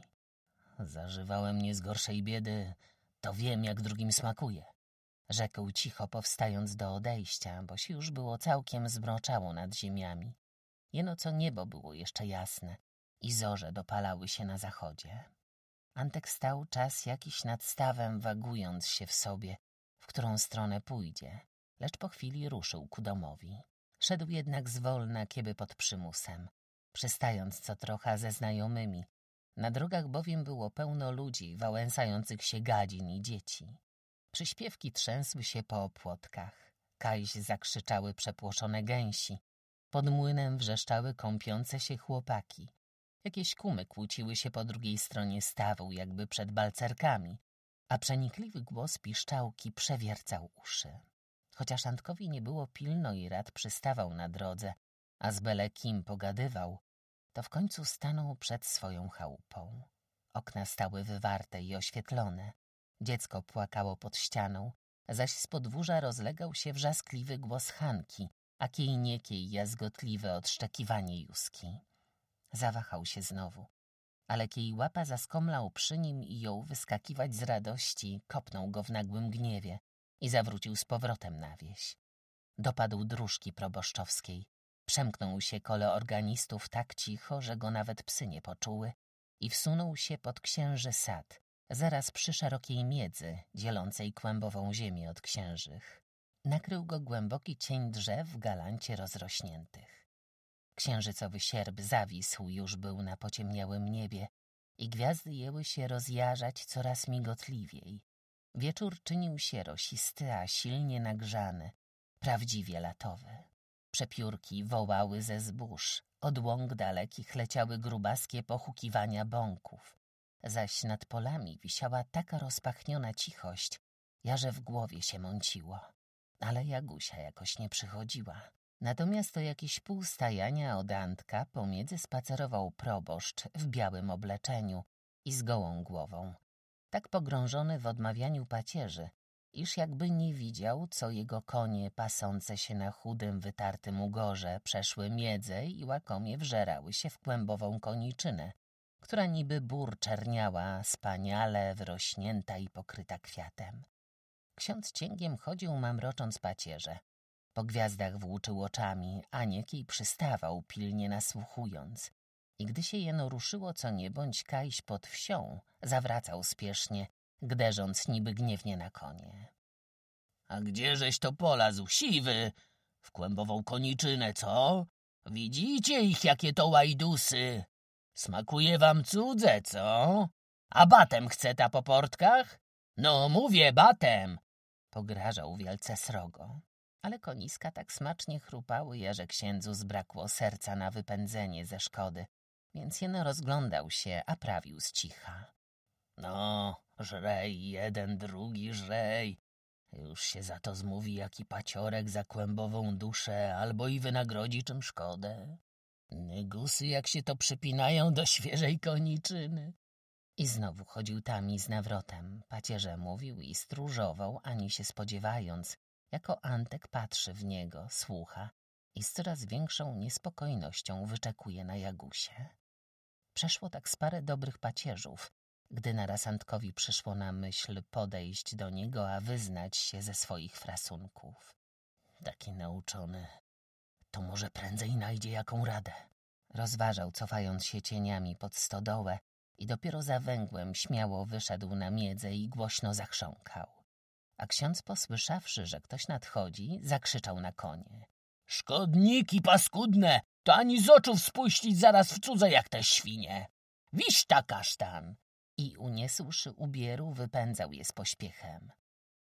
Zażywałem nie z gorszej biedy, to wiem, jak drugim smakuje. Rzekł cicho, powstając do odejścia, bo się już było całkiem zmroczało nad ziemiami. Jeno co niebo było jeszcze jasne i zorze dopalały się na zachodzie. Antek stał czas jakiś nad stawem, wagując się w sobie, w którą stronę pójdzie, lecz po chwili ruszył ku domowi. Szedł jednak zwolna, kieby pod przymusem, przystając co trocha ze znajomymi. Na drogach bowiem było pełno ludzi wałęsających się gadzin i dzieci. Przyśpiewki trzęsły się po opłotkach, kajś zakrzyczały przepłoszone gęsi, pod młynem wrzeszczały kąpiące się chłopaki. Jakieś kumy kłóciły się po drugiej stronie stawu, jakby przed balcerkami, a przenikliwy głos piszczałki przewiercał uszy. Chociaż Antkowi nie było pilno i rad przystawał na drodze, a z byle kim pogadywał, to w końcu stanął przed swoją chałupą. Okna stały wywarte i oświetlone. Dziecko płakało pod ścianą, zaś z podwórza rozlegał się wrzaskliwy głos Hanki, a kiej niekiej jazgotliwe odszczekiwanie Józki. Zawahał się znowu, ale kiej łapa zaskomlał przy nim i jął wyskakiwać z radości, kopnął go w nagłym gniewie i zawrócił z powrotem na wieś. Dopadł dróżki proboszczowskiej, przemknął się kole organistów tak cicho, że go nawet psy nie poczuły i wsunął się pod księży sad, zaraz przy szerokiej miedzy, dzielącej kłębową ziemię od księżych. Nakrył go głęboki cień drzew w galancie rozrośniętych. Księżycowy sierp zawisł już był na pociemniałym niebie i gwiazdy jęły się rozjarzać coraz migotliwiej. Wieczór czynił się rosisty, a silnie nagrzany, prawdziwie latowy. Przepiórki wołały ze zbóż, od łąk dalekich leciały grubaskie pochukiwania bąków, zaś nad polami wisiała taka rozpachniona cichość, jarze w głowie się mąciło. Ale Jagusia jakoś nie przychodziła. Natomiast o jakieś pół stajania od Antka pomiędzy spacerował proboszcz w białym obleczeniu i z gołą głową, tak pogrążony w odmawianiu pacierzy, iż jakby nie widział, co jego konie pasące się na chudym, wytartym ugorze przeszły miedzę i łakomie wżerały się w kłębową koniczynę, która niby bór czerniała, spaniale wrośnięta i pokryta kwiatem. Ksiądz cięgiem chodził, mamrocząc pacierze. Po gwiazdach włóczył oczami, a niekiej przystawał, pilnie nasłuchując. I gdy się jeno ruszyło co nie bądź kajś pod wsią, zawracał spiesznie, gderząc niby gniewnie na konie. — A gdzieżeś to polazł, siwy? W kłębową koniczynę, co? Widzicie ich, jakie to łajdusy? Smakuje wam cudze, co? A batem chce ta po portkach? No, mówię, batem! Pograżał wielce srogo. Ale koniska tak smacznie chrupały, że księdzu zbrakło serca na wypędzenie ze szkody. więc jeno rozglądał się, a prawił z cicha. No, żrej jeden, drugi żrej. Już się za to zmówi jaki paciorek za kłębową duszę, albo i wynagrodzi czym szkodę. Nygusy jak się to przypinają do świeżej koniczyny. I znowu chodził tam i z nawrotem. Pacierze mówił i stróżował, ani się spodziewając, jako Antek patrzy w niego, słucha i z coraz większą niespokojnością wyczekuje na Jagusie. Przeszło tak z parę dobrych pacierzów, gdy naraz Antkowi przyszło na myśl podejść do niego, a wyznać się ze swoich frasunków. Taki nauczony, to może prędzej najdzie jaką radę. Rozważał, cofając się cieniami pod stodołę, i dopiero za węgłem śmiało wyszedł na miedzę i głośno zachrząkał. A ksiądz, posłyszawszy, że ktoś nadchodzi, zakrzyczał na konie. Szkodniki paskudne, to ani z oczów spuścić zaraz w cudze jak te świnie. Wiś ta kasztan! I uniesłszy ubieru, wypędzał je z pośpiechem.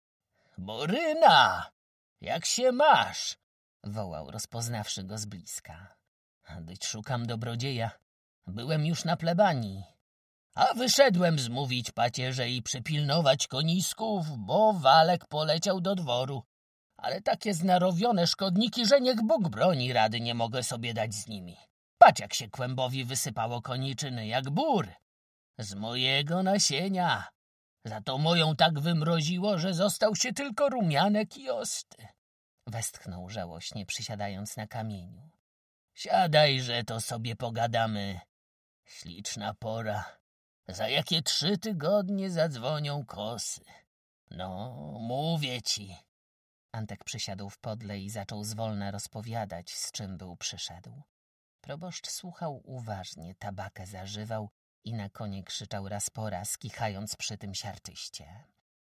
Boryna! Jak się masz? Wołał, rozpoznawszy go z bliska. Dyć szukam dobrodzieja. Byłem już na plebanii. A wyszedłem zmówić pacierze i przypilnować konisków, bo Walek poleciał do dworu. Ale takie znarowione szkodniki, że niech Bóg broni, rady nie mogę sobie dać z nimi. Patrz, jak się kłębowi wysypało koniczyny, jak bór. Z mojego nasienia. Za to moją tak wymroziło, że został się tylko rumianek i osty. Westchnął żałośnie, przysiadając na kamieniu. Siadajże, to sobie pogadamy. Śliczna pora. Za jakie 3 tygodnie zadzwonią kosy. No, mówię ci. Antek przysiadł w podle i zaczął zwolna rozpowiadać, z czym był przyszedł. Proboszcz słuchał uważnie, tabakę zażywał i na konie krzyczał raz po raz, kichając przy tym siarczyście.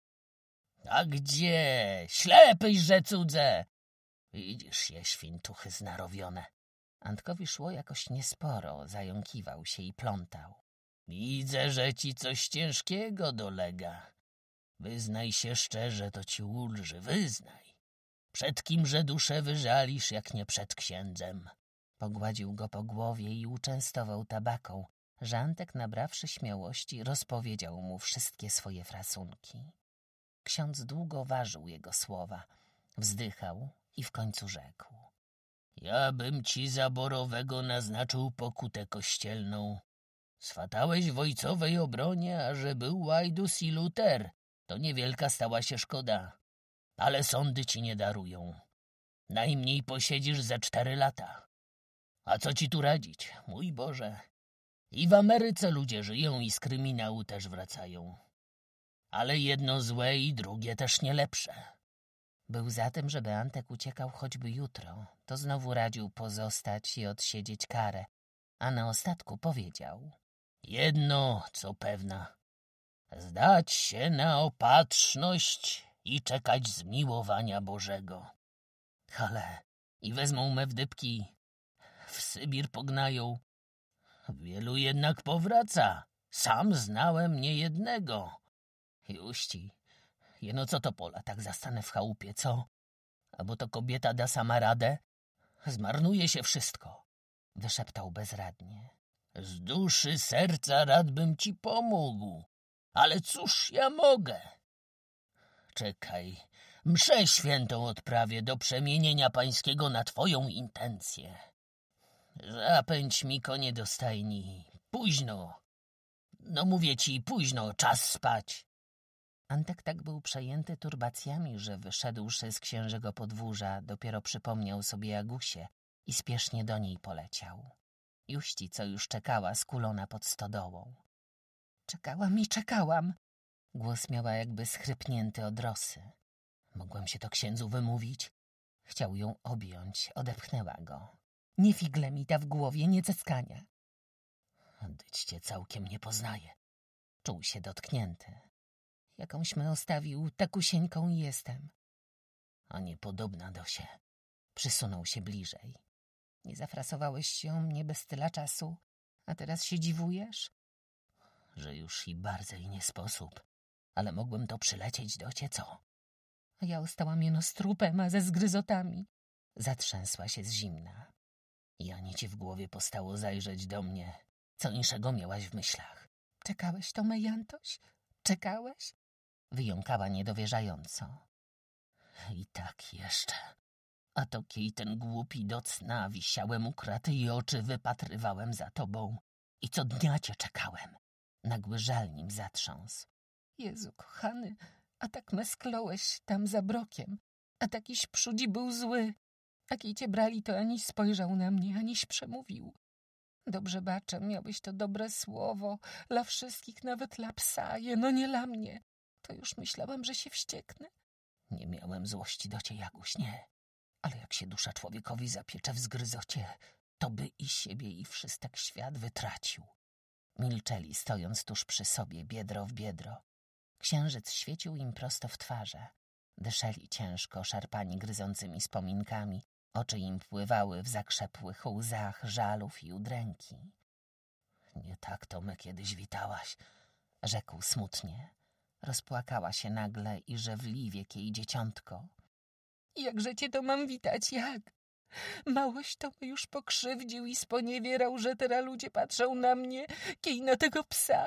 A gdzie? Ślepyś, cudze! Widzisz się, świntuchy znarowione. Antkowi szło jakoś niesporo, zająkiwał się i plątał. Widzę, że ci coś ciężkiego dolega. Wyznaj się szczerze, to ci ulży, wyznaj. Przed kimże duszę wyżalisz, jak nie przed księdzem? Pogładził go po głowie i uczęstował tabaką, że Antek, nabrawszy śmiałości, rozpowiedział mu wszystkie swoje frasunki. Ksiądz długo ważył jego słowa, wzdychał i w końcu rzekł. Ja bym ci za Borowego naznaczył pokutę kościelną. Swatałeś w ojcowej obronie, a że był Łajdus i Luter, to niewielka stała się szkoda. Ale sądy ci nie darują. Najmniej posiedzisz ze 4 lata. A co ci tu radzić, mój Boże? I w Ameryce ludzie żyją i z kryminału też wracają. Ale jedno złe i drugie też nie lepsze. Był za tym, żeby Antek uciekał choćby jutro. To znowu radził pozostać i odsiedzieć karę, a na ostatku powiedział. Jedno, co pewna. Zdać się na opatrzność i czekać zmiłowania Bożego. Ale i wezmą me w dybki, w Sybir pognają. Wielu jednak powraca. Sam znałem niejednego. Juści, jeno co to po latach zastanę w chałupie, co? Albo to kobieta da sama radę? Zmarnuje się wszystko. Wyszeptał bezradnie. Z duszy serca rad bym ci pomógł. Ale cóż ja mogę? Czekaj, mszę świętą odprawię do przemienienia pańskiego na twoją intencję. Zapędź mi konie do stajni. Późno. No mówię ci, późno, czas spać. Antek tak był przejęty turbacjami, że wyszedłszy z księżego podwórza, dopiero przypomniał sobie Jagusie i spiesznie do niej poleciał. Juści, co już czekała, skulona pod stodołą. Czekałam i czekałam. Głos miała jakby schrypnięty od rosy. Mogłem się to księdzu wymówić. Chciał ją objąć, odepchnęła go. Nie figle mi ta w głowie, nie ceckania. Dyć cię całkiem nie poznaje. Czuł się dotknięty. Jakąś me ostawił, takusieńką jestem. A niepodobna do się. Przysunął się bliżej. Nie zafrasowałeś się o mnie bez tyle czasu, a teraz się dziwujesz? Że już i bardziej nie sposób, ale mogłem to przylecieć do cie, co? A ja ostałam jeno z trupem, a ze zgryzotami. Zatrzęsła się z zimna. I ani ci w głowie postało zajrzeć do mnie, Co inszego miałaś w myślach? Czekałeś, Tome Jantoś? Czekałeś? Wyjąkała niedowierzająco. I tak jeszcze. A to kiej ten głupi do cna wisiałem ukraty i oczy wypatrywałem za tobą. I co dnia cię czekałem. Nagły żal nim zatrząsł. Jezu kochany, a tak meskląłeś tam za brokiem, a takiś przudzi był zły. A kiej cię brali, to aniś spojrzał na mnie, aniś przemówił. Dobrze baczę, miałeś to dobre słowo, dla wszystkich, nawet dla psa, jeno nie dla mnie. To już myślałam, że się wścieknę. Nie miałem złości do cię, Jaguś, nie. Ale jak się dusza człowiekowi zapiecze w zgryzocie, to by i siebie, i wszystek świat wytracił. Milczeli, stojąc tuż przy sobie, biedro w biedro. Księżyc świecił im prosto w twarze. Dyszeli ciężko, szarpani gryzącymi spominkami. Oczy im pływały w zakrzepłych łzach żalów i udręki. Nie tak to my kiedyś witałaś, rzekł smutnie. Rozpłakała się nagle i żewliwie kiej dzieciątko. Jakże cię to mam witać, jak? Małoś to mnie już pokrzywdził i sponiewierał, że teraz ludzie patrzą na mnie, kiej na tego psa.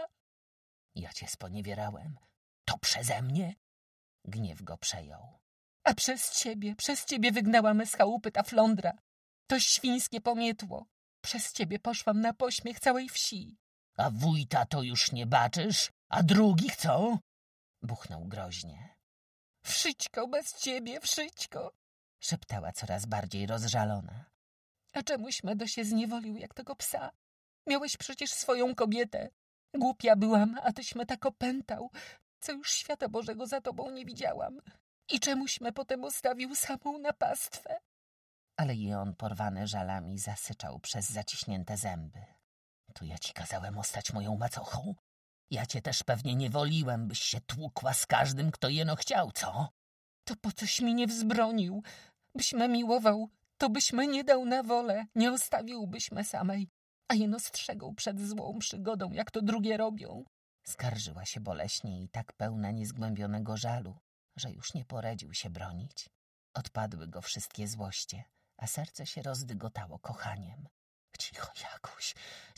Ja cię sponiewierałem. To przeze mnie? Gniew go przejął. A przez ciebie wygnałam z chałupy ta flądra. To świńskie pomietło. Przez ciebie poszłam na pośmiech całej wsi. A wójta to już nie baczysz? A drugich co? Buchnął groźnie. Wszyćko, bez ciebie, wszyćko, szeptała coraz bardziej rozżalona. A czemuś Medo się zniewolił jak tego psa? Miałeś przecież swoją kobietę. Głupia byłam, a tyś me tak opętał, co już świata Bożego za tobą nie widziałam. I czemuś me potem ostawił samą na pastwę? Ale i on, porwany żalami, zasyczał przez zaciśnięte zęby. To ja ci kazałem ostać moją macochą? Ja cię też pewnie nie woliłem, byś się tłukła z każdym, kto jeno chciał, co? To po coś mi nie wzbronił. Byś me miłował, to byś me nie dał na wolę, nie ostawiłbyś me samej, a jeno strzegł przed złą przygodą, jak to drugie robią. Skarżyła się boleśnie i tak pełna niezgłębionego żalu, że już nie poradził się bronić. Odpadły go wszystkie złoście, a serce się rozdygotało kochaniem. Cicho, Jakuś,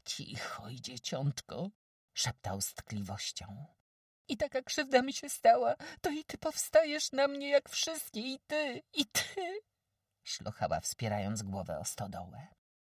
cicho i dzieciątko, szeptał z tkliwością. I taka krzywda mi się stała, to i ty powstajesz na mnie jak wszystkie, i ty, szlochała, wspierając głowę o stodołę.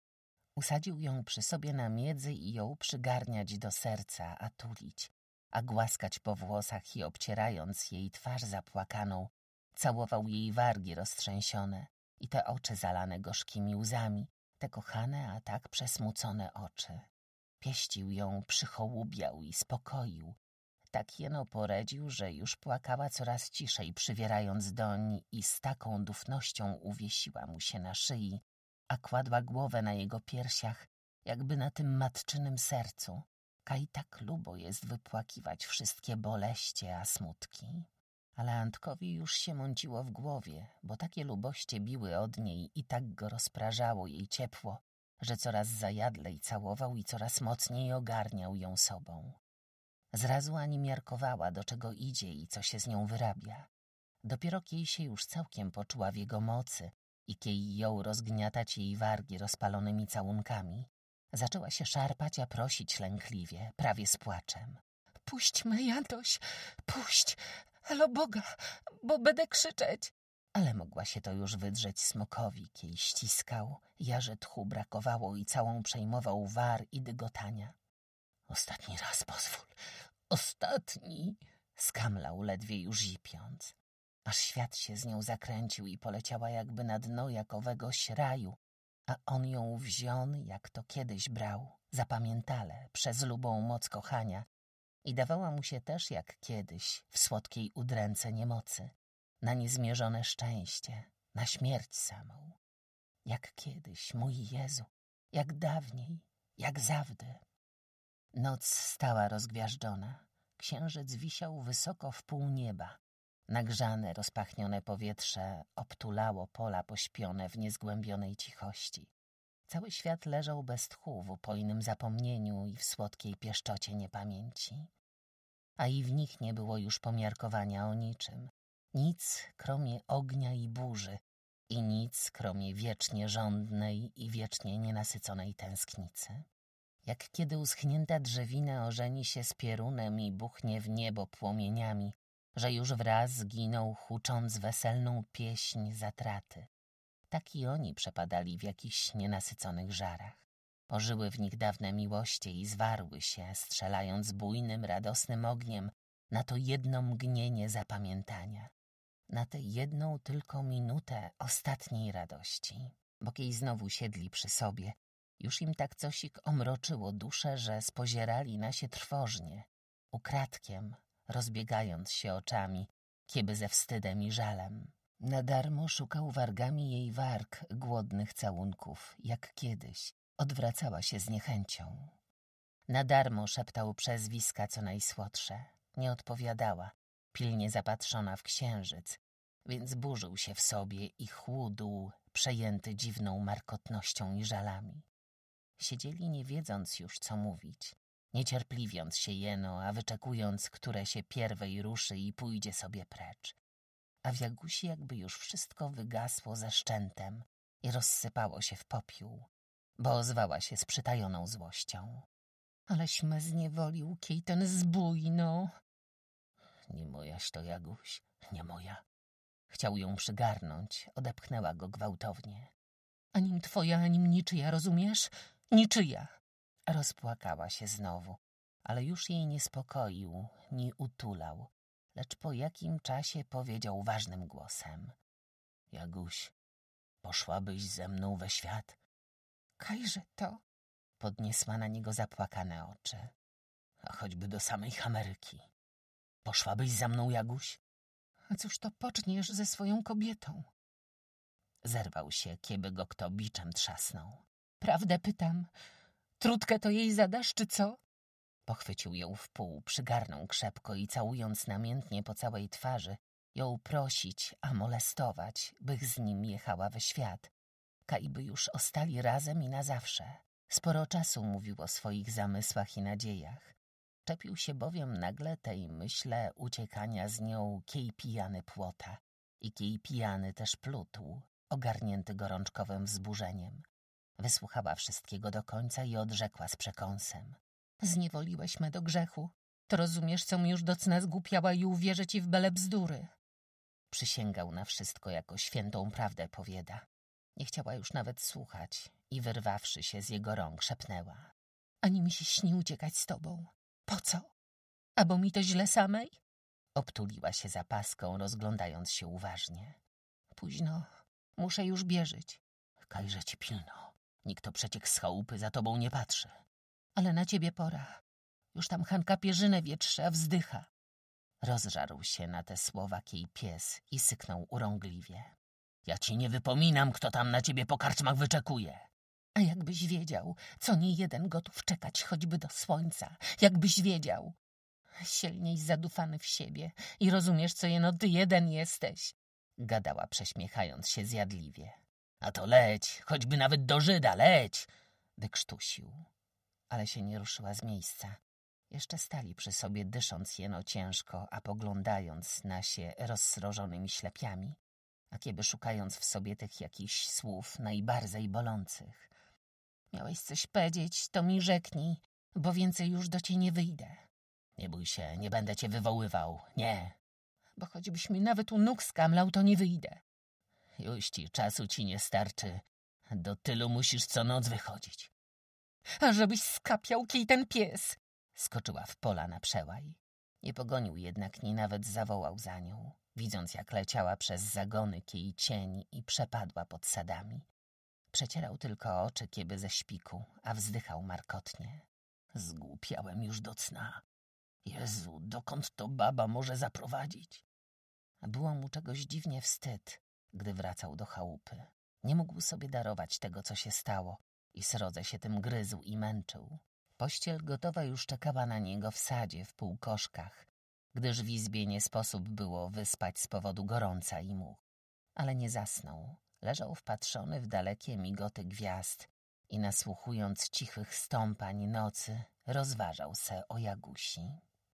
Usadził ją przy sobie na miedzy i ją przygarniać do serca, a tulić, a głaskać po włosach i obcierając jej twarz zapłakaną, całował jej wargi roztrzęsione i te oczy zalane gorzkimi łzami, te kochane, a tak przesmucone oczy. Pieścił ją, przychołubiał i spokoił. Tak jeno poradził, że już płakała coraz ciszej, przywierając doń i z taką dufnością uwiesiła mu się na szyi, a kładła głowę na jego piersiach, jakby na tym matczynym sercu. Kaj tak lubo jest wypłakiwać wszystkie boleście, a smutki. Ale Antkowi już się mąciło w głowie, bo takie luboście biły od niej i tak go rozprażało jej ciepło, że coraz zajadlej całował i coraz mocniej ogarniał ją sobą. Zrazu ani miarkowała, do czego idzie i co się z nią wyrabia. Dopiero kiej się już całkiem poczuła w jego mocy i kiej jął rozgniatać jej wargi rozpalonymi całunkami, zaczęła się szarpać, a prosić lękliwie, prawie z płaczem. Puść me, Jantoś, puść, ale Boga, bo będę krzyczeć. Ale mogła się to już wydrzeć smokowi, kiej ściskał, jarze tchu brakowało i całą przejmował war i dygotania. Ostatni raz pozwól, ostatni, skamlał ledwie już zipiąc. Aż świat się z nią zakręcił i poleciała jakby na dno jakowegoś raju, a on ją wziął, jak to kiedyś brał, zapamiętale, przez lubą moc kochania i dawała mu się też jak kiedyś w słodkiej udręce niemocy, na niezmierzone szczęście, na śmierć samą. Jak kiedyś, mój Jezu, jak dawniej, jak zawdy. Noc stała rozgwiażdżona, księżyc wisiał wysoko w pół nieba. Nagrzane, rozpachnione powietrze obtulało pola pośpione w niezgłębionej cichości. Cały świat leżał bez tchu w upojnym zapomnieniu i w słodkiej pieszczocie niepamięci. A i w nich nie było już pomiarkowania o niczym. Nic kromie ognia i burzy i nic kromie wiecznie żądnej i wiecznie nienasyconej tęsknicy. Jak kiedy uschnięta drzewina ożeni się z piorunem i buchnie w niebo płomieniami, że już wraz zginął, hucząc weselną pieśń zatraty. Tak i oni przepadali w jakichś nienasyconych żarach. Ożyły w nich dawne miłości i zwarły się, strzelając bujnym, radosnym ogniem na to jedno mgnienie zapamiętania. Na tę jedną tylko minutę ostatniej radości. Bokiej znowu siedli przy sobie. Już im tak cosik omroczyło duszę, że spozierali na się trwożnie, ukradkiem, rozbiegając się oczami, kieby ze wstydem i żalem. Nadarmo szukał wargami jej warg głodnych całunków, jak kiedyś. Odwracała się z niechęcią. Nadarmo szeptał przezwiska co najsłodsze. Nie odpowiadała, pilnie zapatrzona w księżyc, więc burzył się w sobie i chłudł, przejęty dziwną markotnością i żalami. Siedzieli nie wiedząc już, co mówić, niecierpliwiąc się jeno, a wyczekując, które się pierwej ruszy i pójdzie sobie precz. A w Jagusi jakby już wszystko wygasło ze szczętem i rozsypało się w popiół, bo ozwała się z przytajoną złością. Aleś me zniewolił kiej ten zbój, no. Nie mojaś to, Jaguś, nie moja. Chciał ją przygarnąć, odepchnęła go gwałtownie. Anim twoja, anim niczyja, rozumiesz? Niczyja. Rozpłakała się znowu, ale już jej nie spokoił, ni utulał, lecz po jakim czasie powiedział ważnym głosem. Jaguś, poszłabyś ze mną we świat? Kajże to? Podniosła na niego zapłakane oczy. A choćby do samej Ameryki. Poszłabyś za mną, Jaguś? A cóż to poczniesz ze swoją kobietą? Zerwał się, kieby go kto biczem trzasnął. Prawdę pytam, trutkę to jej zadasz, czy co? Pochwycił ją w pół, przygarnął krzepko i całując namiętnie po całej twarzy, ją prosić, a molestować, bych z nim jechała we świat. Kajby już ostali razem i na zawsze. Sporo czasu mówił o swoich zamysłach i nadziejach. Czepił się bowiem nagle tej myśle uciekania z nią kiej pijany płota i kiej pijany też plutł, ogarnięty gorączkowym wzburzeniem. Wysłuchała wszystkiego do końca i odrzekła z przekąsem. Zniewoliłeś me do grzechu. To rozumiesz, co mi już docna zgłupiała i uwierzę ci w bele bzdury. Przysięgał na wszystko, jako świętą prawdę powiada. Nie chciała już nawet słuchać i wyrwawszy się z jego rąk szepnęła. Ani mi się śni uciekać z tobą. Po co? Abo mi to źle samej? Obtuliła się zapaską, rozglądając się uważnie. Późno, muszę już bieżyć. Kajże ci pilno. Nikt to przeciek z chałupy za tobą nie patrzy. Ale na ciebie pora. Już tam Hanka pierzynę wietrzy, a wzdycha. Rozżarł się na te słowa kiej pies i syknął urągliwie. Ja ci nie wypominam, kto tam na ciebie po karczmach wyczekuje. A jakbyś wiedział, co nie jeden gotów czekać choćby do słońca. Jakbyś wiedział. Silniej zadufany w siebie i rozumiesz, co jeno ty jeden jesteś. Gadała, prześmiechając się zjadliwie. A to leć, choćby nawet do Żyda, leć! Wykrztusił. Ale się nie ruszyła z miejsca. Jeszcze stali przy sobie, dysząc jeno ciężko, a poglądając na się rozsrożonymi ślepiami, a kieby szukając w sobie tych jakichś słów najbarzej bolących. Miałeś coś powiedzieć, to mi rzeknij, bo więcej już do ciebie nie wyjdę. Nie bój się, nie będę cię wywoływał, nie. Bo choćbyś mi nawet u nóg skamlał, to nie wyjdę. Juści, czasu ci nie starczy. Do tylu musisz co noc wychodzić. A żebyś skapiał kij ten pies! Skoczyła w pola na przełaj. Nie pogonił jednak, ni nawet zawołał za nią, widząc jak leciała przez zagony kij cień i przepadła pod sadami. Przecierał tylko oczy kieby ze śpiku, a wzdychał markotnie. Zgłupiałem już do cna. Jezu, dokąd to baba może zaprowadzić? Było mu czegoś dziwnie wstyd, gdy wracał do chałupy. Nie mógł sobie darować tego, co się stało i srodze się tym gryzł i męczył. Pościel gotowa już czekała na niego w sadzie, w półkoszkach, gdyż w izbie nie sposób było wyspać z powodu gorąca i much. Ale nie zasnął. Leżał wpatrzony w dalekie migoty gwiazd i nasłuchując cichych stąpań nocy, rozważał se o Jagusi.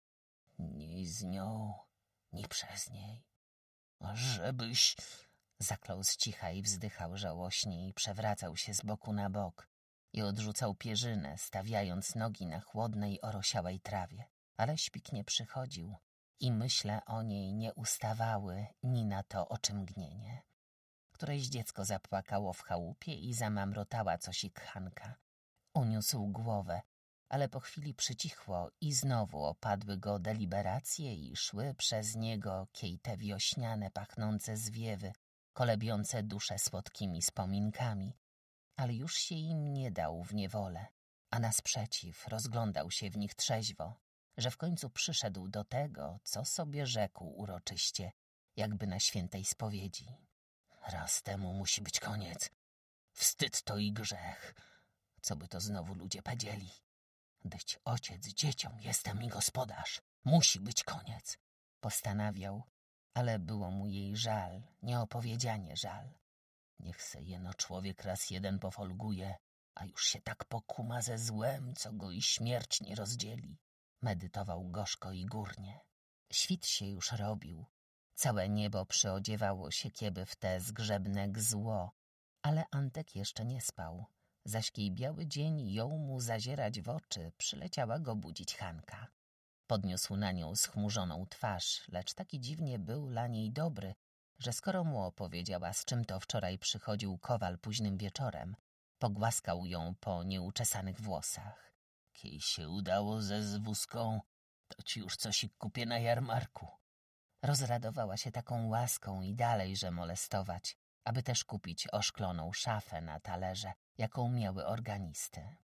Ni z nią, ni przez niej. Żebyś... Zaklął z cicha i wzdychał żałośnie i przewracał się z boku na bok, i odrzucał pierzynę, stawiając nogi na chłodnej, orosiałej trawie. Ale Śpik nie przychodził i myśle o niej nie ustawały ni na to oczymgnienie. Któreś dziecko zapłakało w chałupie i zamamrotała cosik Hanka. Uniósł głowę, ale po chwili przycichło i znowu opadły go deliberacje i szły przez niego kiejte wiośniane, pachnące zwiewy, kolebiące duszę słodkimi wspominkami. Ale już się im nie dał w niewolę, a nasprzeciw rozglądał się w nich trzeźwo, że w końcu przyszedł do tego, co sobie rzekł uroczyście, jakby na świętej spowiedzi. Raz temu musi być koniec. Wstyd to i grzech. Co by to znowu ludzie powiedzieli? Dyć ojciec dzieciom jestem i gospodarz. Musi być koniec. Postanawiał, ale było mu jej żal, nieopowiedzianie żal. Niech se jeno człowiek raz jeden pofolguje, a już się tak pokuma ze złem, co go i śmierć nie rozdzieli. Medytował gorzko i górnie. Świt się już robił. Całe niebo przyodziewało się kieby w te zgrzebne zło, ale Antek jeszcze nie spał. Zaś kiej biały dzień jął mu zazierać w oczy, przyleciała go budzić Hanka. Podniósł na nią schmurzoną twarz, lecz taki dziwnie był dla niej dobry, że skoro mu opowiedziała, z czym to wczoraj przychodził kowal późnym wieczorem, pogłaskał ją po nieuczesanych włosach. Kiej się udało ze zwózką, to ci już coś kupię na jarmarku. Rozradowała się taką łaską i dalej, że molestować, aby też kupić oszkloną szafę na talerze, jaką miały organisty.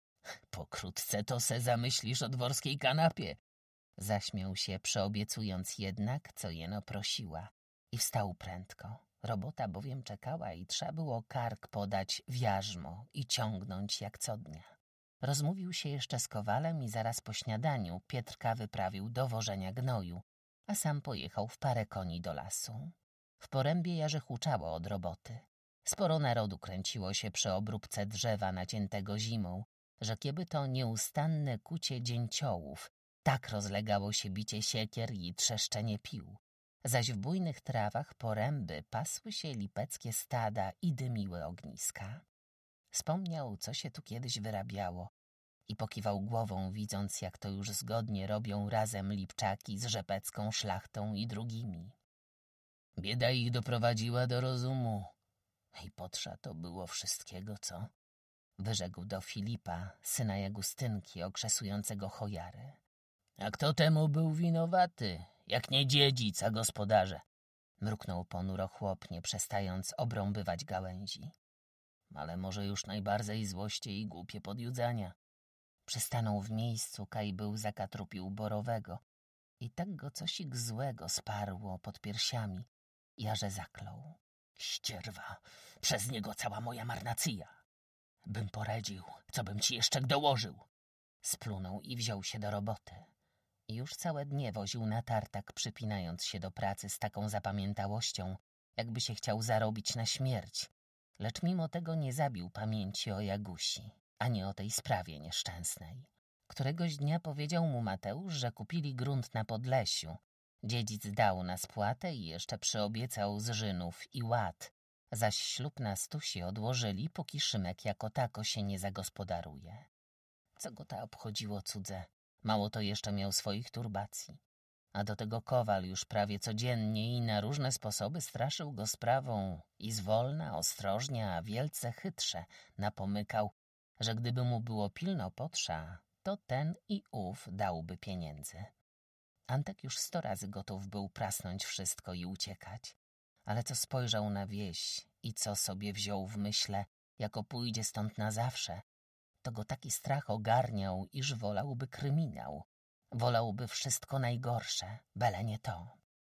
Pokrótce to se zamyślisz o dworskiej kanapie. Zaśmiał się, przeobiecując jednak, co jeno prosiła. I wstał prędko. Robota bowiem czekała i trzeba było kark podać w jarzmo i ciągnąć jak co dnia. Rozmówił się jeszcze z kowalem i zaraz po śniadaniu Pietrka wyprawił do wożenia gnoju, a sam pojechał w parę koni do lasu. W porębie jarze huczało od roboty. Sporo narodu kręciło się przy obróbce drzewa naciętego zimą, że kieby to nieustanne kucie dzięciołów, tak rozlegało się bicie siekier i trzeszczenie pił. Zaś w bujnych trawach poręby pasły się lipeckie stada i dymiły ogniska. Wspomniał, co się tu kiedyś wyrabiało i pokiwał głową, widząc, jak to już zgodnie robią razem Lipczaki z rzepecką szlachtą i drugimi. Bieda ich doprowadziła do rozumu. I potrza to było wszystkiego, co? Wyrzekł do Filipa, syna Jagustynki, okrzesującego chojary. A kto temu był winowaty, jak nie dziedzic, a gospodarze? Mruknął ponuro chłop, nie przestając obrąbywać gałęzi. Ale może już najbardziej złoście i głupie podjudzania. Przystanął w miejscu, kaj był zakatrupił borowego i tak go cosik złego sparło pod piersiami, jarze zaklął. Ścierwa, przez niego cała moja marnacyja. Bym poradził, co bym ci jeszcze dołożył. Splunął i wziął się do roboty. I już całe dnie woził na tartak, przypinając się do pracy z taką zapamiętałością, jakby się chciał zarobić na śmierć. Lecz mimo tego nie zabił pamięci o Jagusi, ani o tej sprawie nieszczęsnej. Któregoś dnia powiedział mu Mateusz, że kupili grunt na Podlesiu. Dziedzic dał na spłatę i jeszcze przyobiecał zżynów i ład, zaś ślub na Stusi odłożyli, póki Szymek jako tako się nie zagospodaruje. Co go ta obchodziło cudze? Mało to jeszcze miał swoich turbacji. A do tego kowal już prawie codziennie i na różne sposoby straszył go sprawą i zwolna, ostrożnie, a wielce chytrze napomykał, że gdyby mu było pilno potrza, to ten i ów dałby pieniędzy. Antek już 100 razy gotów był prasnąć wszystko i uciekać, ale co spojrzał na wieś i co sobie wziął w myśle, jako pójdzie stąd na zawsze, to go taki strach ogarniał, iż wolałby kryminał. Wolałby wszystko najgorsze, byle nie to.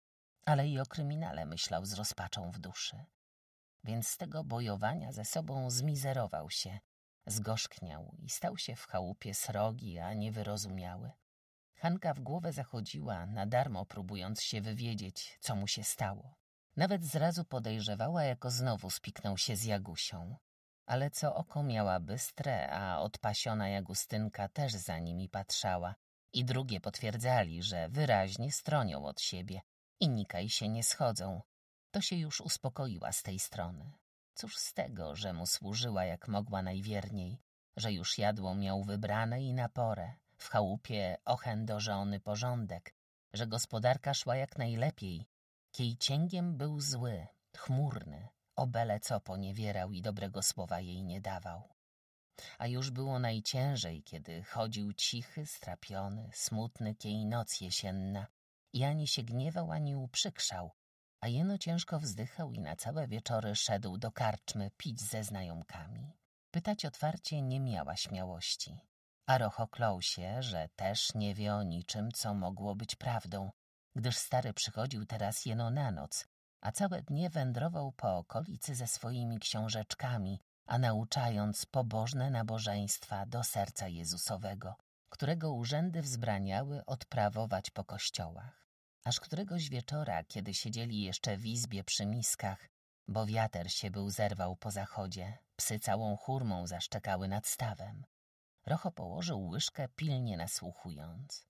Ale i o kryminale myślał z rozpaczą w duszy. Więc z tego bojowania ze sobą zmizerował się, zgorzkniał i stał się w chałupie srogi, a niewyrozumiały. Hanka w głowę zachodziła, na darmo próbując się wywiedzieć, co mu się stało. Nawet zrazu podejrzewała, jako znowu spiknął się z Jagusią. Ale co oko miała bystre, a odpasiona Jagustynka też za nimi patrzała i drugie potwierdzali, że wyraźnie stronią od siebie i nikaj się nie schodzą. To się już uspokoiła z tej strony. Cóż z tego, że mu służyła jak mogła najwierniej, że już jadło miał wybrane i na porę, w chałupie ochędożony porządek, że gospodarka szła jak najlepiej. Kiejcięgiem był zły, chmurny, o byle co poniewierał i dobrego słowa jej nie dawał. A już było najciężej, kiedy chodził cichy, strapiony, smutny kiej noc jesienna i ani się gniewał, ani uprzykrzał, a jeno ciężko wzdychał i na całe wieczory szedł do karczmy pić ze znajomkami. Pytać otwarcie nie miała śmiałości, a Rocho klął się, że też nie wie o niczym, co mogło być prawdą, gdyż stary przychodził teraz jeno na noc, a całe dnie wędrował po okolicy ze swoimi książeczkami, a nauczając pobożne nabożeństwa do serca Jezusowego, którego urzędy wzbraniały odprawować po kościołach. Aż któregoś wieczora, kiedy siedzieli jeszcze w izbie przy miskach, bo wiater się był zerwał po zachodzie, psy całą hurmą zaszczekały nad stawem. Rocho położył łyżkę, pilnie nasłuchując.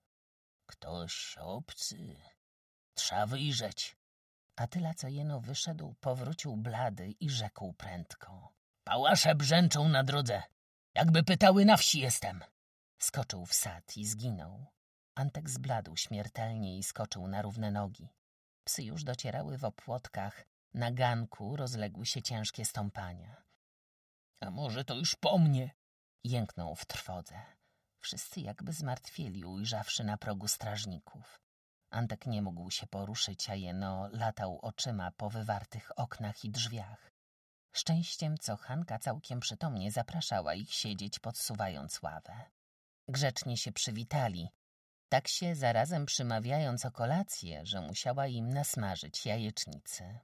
Ktoś obcy, trza wyjrzeć. A tyla, co jeno wyszedł, powrócił blady i rzekł prędko. Pałasze brzęczą na drodze, jakby pytały na wsi jestem. Skoczył w sad i zginął. Antek zbladł śmiertelnie i skoczył na równe nogi. Psy już docierały w opłotkach, na ganku rozległy się ciężkie stąpania. A może to już po mnie? Jęknął w trwodze. Wszyscy jakby zmartwieli, ujrzawszy na progu strażników. Antek nie mógł się poruszyć, a jeno latał oczyma po wywartych oknach i drzwiach. Szczęściem, co Hanka całkiem przytomnie zapraszała ich siedzieć, podsuwając ławę. Grzecznie się przywitali, tak się zarazem przymawiając o kolację, że musiała im nasmażyć jajecznicy.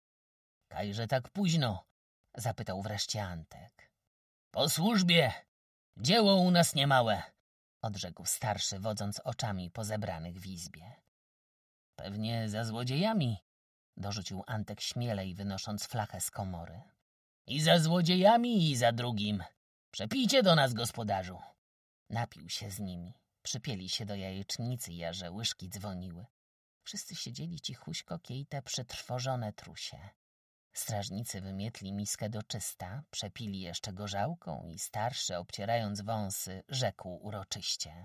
— Kajże tak późno? — zapytał wreszcie Antek. — Po służbie. Dzieło u nas niemałe — odrzekł starszy, wodząc oczami po zebranych w izbie. — Pewnie za złodziejami — dorzucił Antek śmielej, wynosząc flachę z komory. — I za złodziejami, i za drugim. Przepijcie do nas, gospodarzu. Napił się z nimi. Przypieli się do jajecznicy, jarze łyżki dzwoniły. Wszyscy siedzieli cichuśko, kiej te przytrwożone trusie. Strażnicy wymietli miskę do czysta, przepili jeszcze gorzałką i starszy, obcierając wąsy, rzekł uroczyście.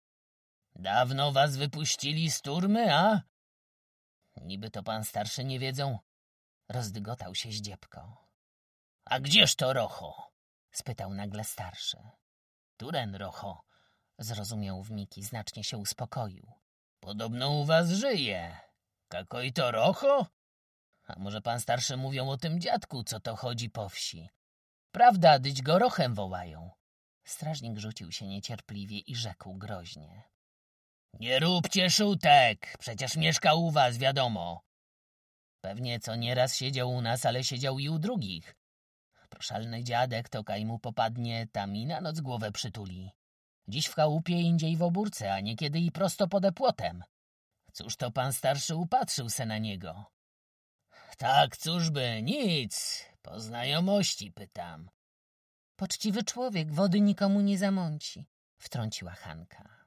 Dawno was wypuścili z turmy, a? Niby to pan starszy nie wiedzą. Rozdygotał się Zdziebko. A gdzież to Rocho? Spytał nagle starszy. Turen Rocho, zrozumiał wmig i znacznie się uspokoił. Podobno u was żyje. Kakoj to Rocho? A może pan starszy mówią o tym dziadku, co to chodzi po wsi? Prawda, dyć go Rochem wołają. Strażnik rzucił się niecierpliwie i rzekł groźnie. Nie róbcie szutek, przecież mieszkał u was, wiadomo. Pewnie co nieraz siedział u nas, ale siedział i u drugich. Proszalny dziadek, to kaj mu popadnie, tam i na noc głowę przytuli. Dziś w chałupie, indziej w obórce, a niekiedy i prosto pode płotem. Cóż to pan starszy upatrzył se na niego? Tak, cóżby, nic, po znajomości pytam. Poczciwy człowiek, wody nikomu nie zamąci, wtrąciła Hanka.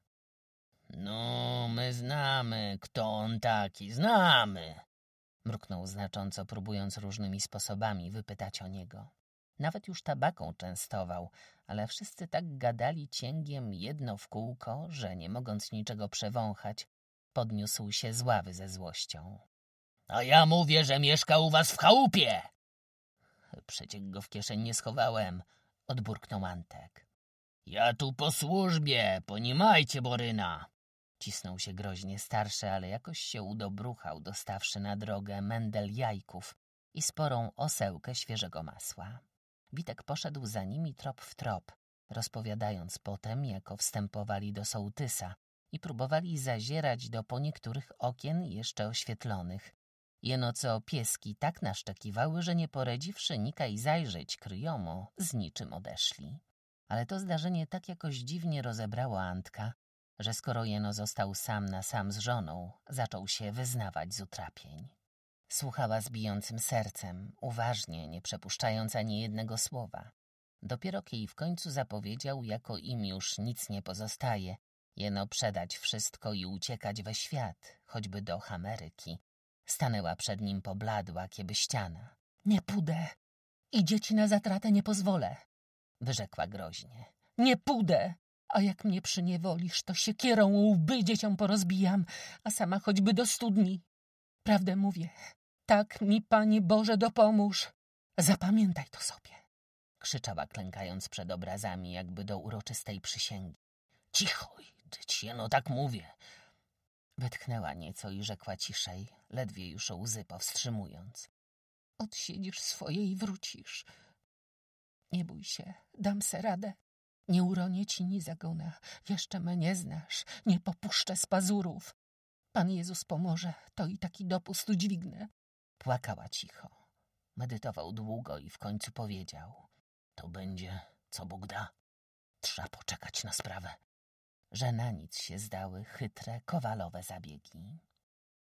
No, my znamy, kto on taki, znamy, mruknął znacząco, próbując różnymi sposobami wypytać o niego. Nawet już tabaką częstował, ale wszyscy tak gadali cięgiem jedno w kółko, że nie mogąc niczego przewąchać, podniósł się z ławy ze złością. A ja mówię, że mieszka u was w chałupie! Przecież go w kieszeni nie schowałem, odburknął Antek. Ja tu po służbie, ponimajcie, Boryna! Cisnął się groźnie starszy, ale jakoś się udobruchał, dostawszy na drogę mendel jajków i sporą osełkę świeżego masła. Witek poszedł za nimi trop w trop, rozpowiadając potem, jako wstępowali do sołtysa i próbowali zazierać do po niektórych okien jeszcze oświetlonych. Jeno co pieski tak naszczekiwały, że nie poradziwszy nikaj zajrzeć kryjomo, z niczym odeszli. Ale to zdarzenie tak jakoś dziwnie rozebrało Antka, że skoro jeno został sam na sam z żoną, zaczął się wyznawać z utrapień. Słuchała z bijącym sercem, uważnie, nie przepuszczając ani jednego słowa. Dopiero kiedy w końcu zapowiedział, jako im już nic nie pozostaje, jeno przedać wszystko i uciekać we świat, choćby do Ameryki. Stanęła przed nim pobladła, kieby ściana. Nie pójdę i dzieci na zatratę nie pozwolę, wyrzekła groźnie. nie pójdę. A jak mnie przyniewolisz, to siekierą łby dzieciom porozbijam, a sama choćby do studni. Prawdę mówię, tak mi, Panie Boże, dopomóż. Zapamiętaj to sobie. Krzyczała, klękając przed obrazami, jakby do uroczystej przysięgi. Cicho, dziecię, tak mówię. Wytchnęła nieco i rzekła ciszej, ledwie już łzy powstrzymując. Odsiedzisz swoje i wrócisz. Nie bój się, dam se radę. Nie uronię ci ni zagona. Jeszcze mnie nie znasz. Nie popuszczę z pazurów. Pan Jezus pomoże, to i taki dopust udźwignę. Płakała cicho. Medytował długo i w końcu powiedział. To będzie, co Bóg da. Trzeba poczekać na sprawę. Że na nic się zdały chytre, kowalowe zabiegi.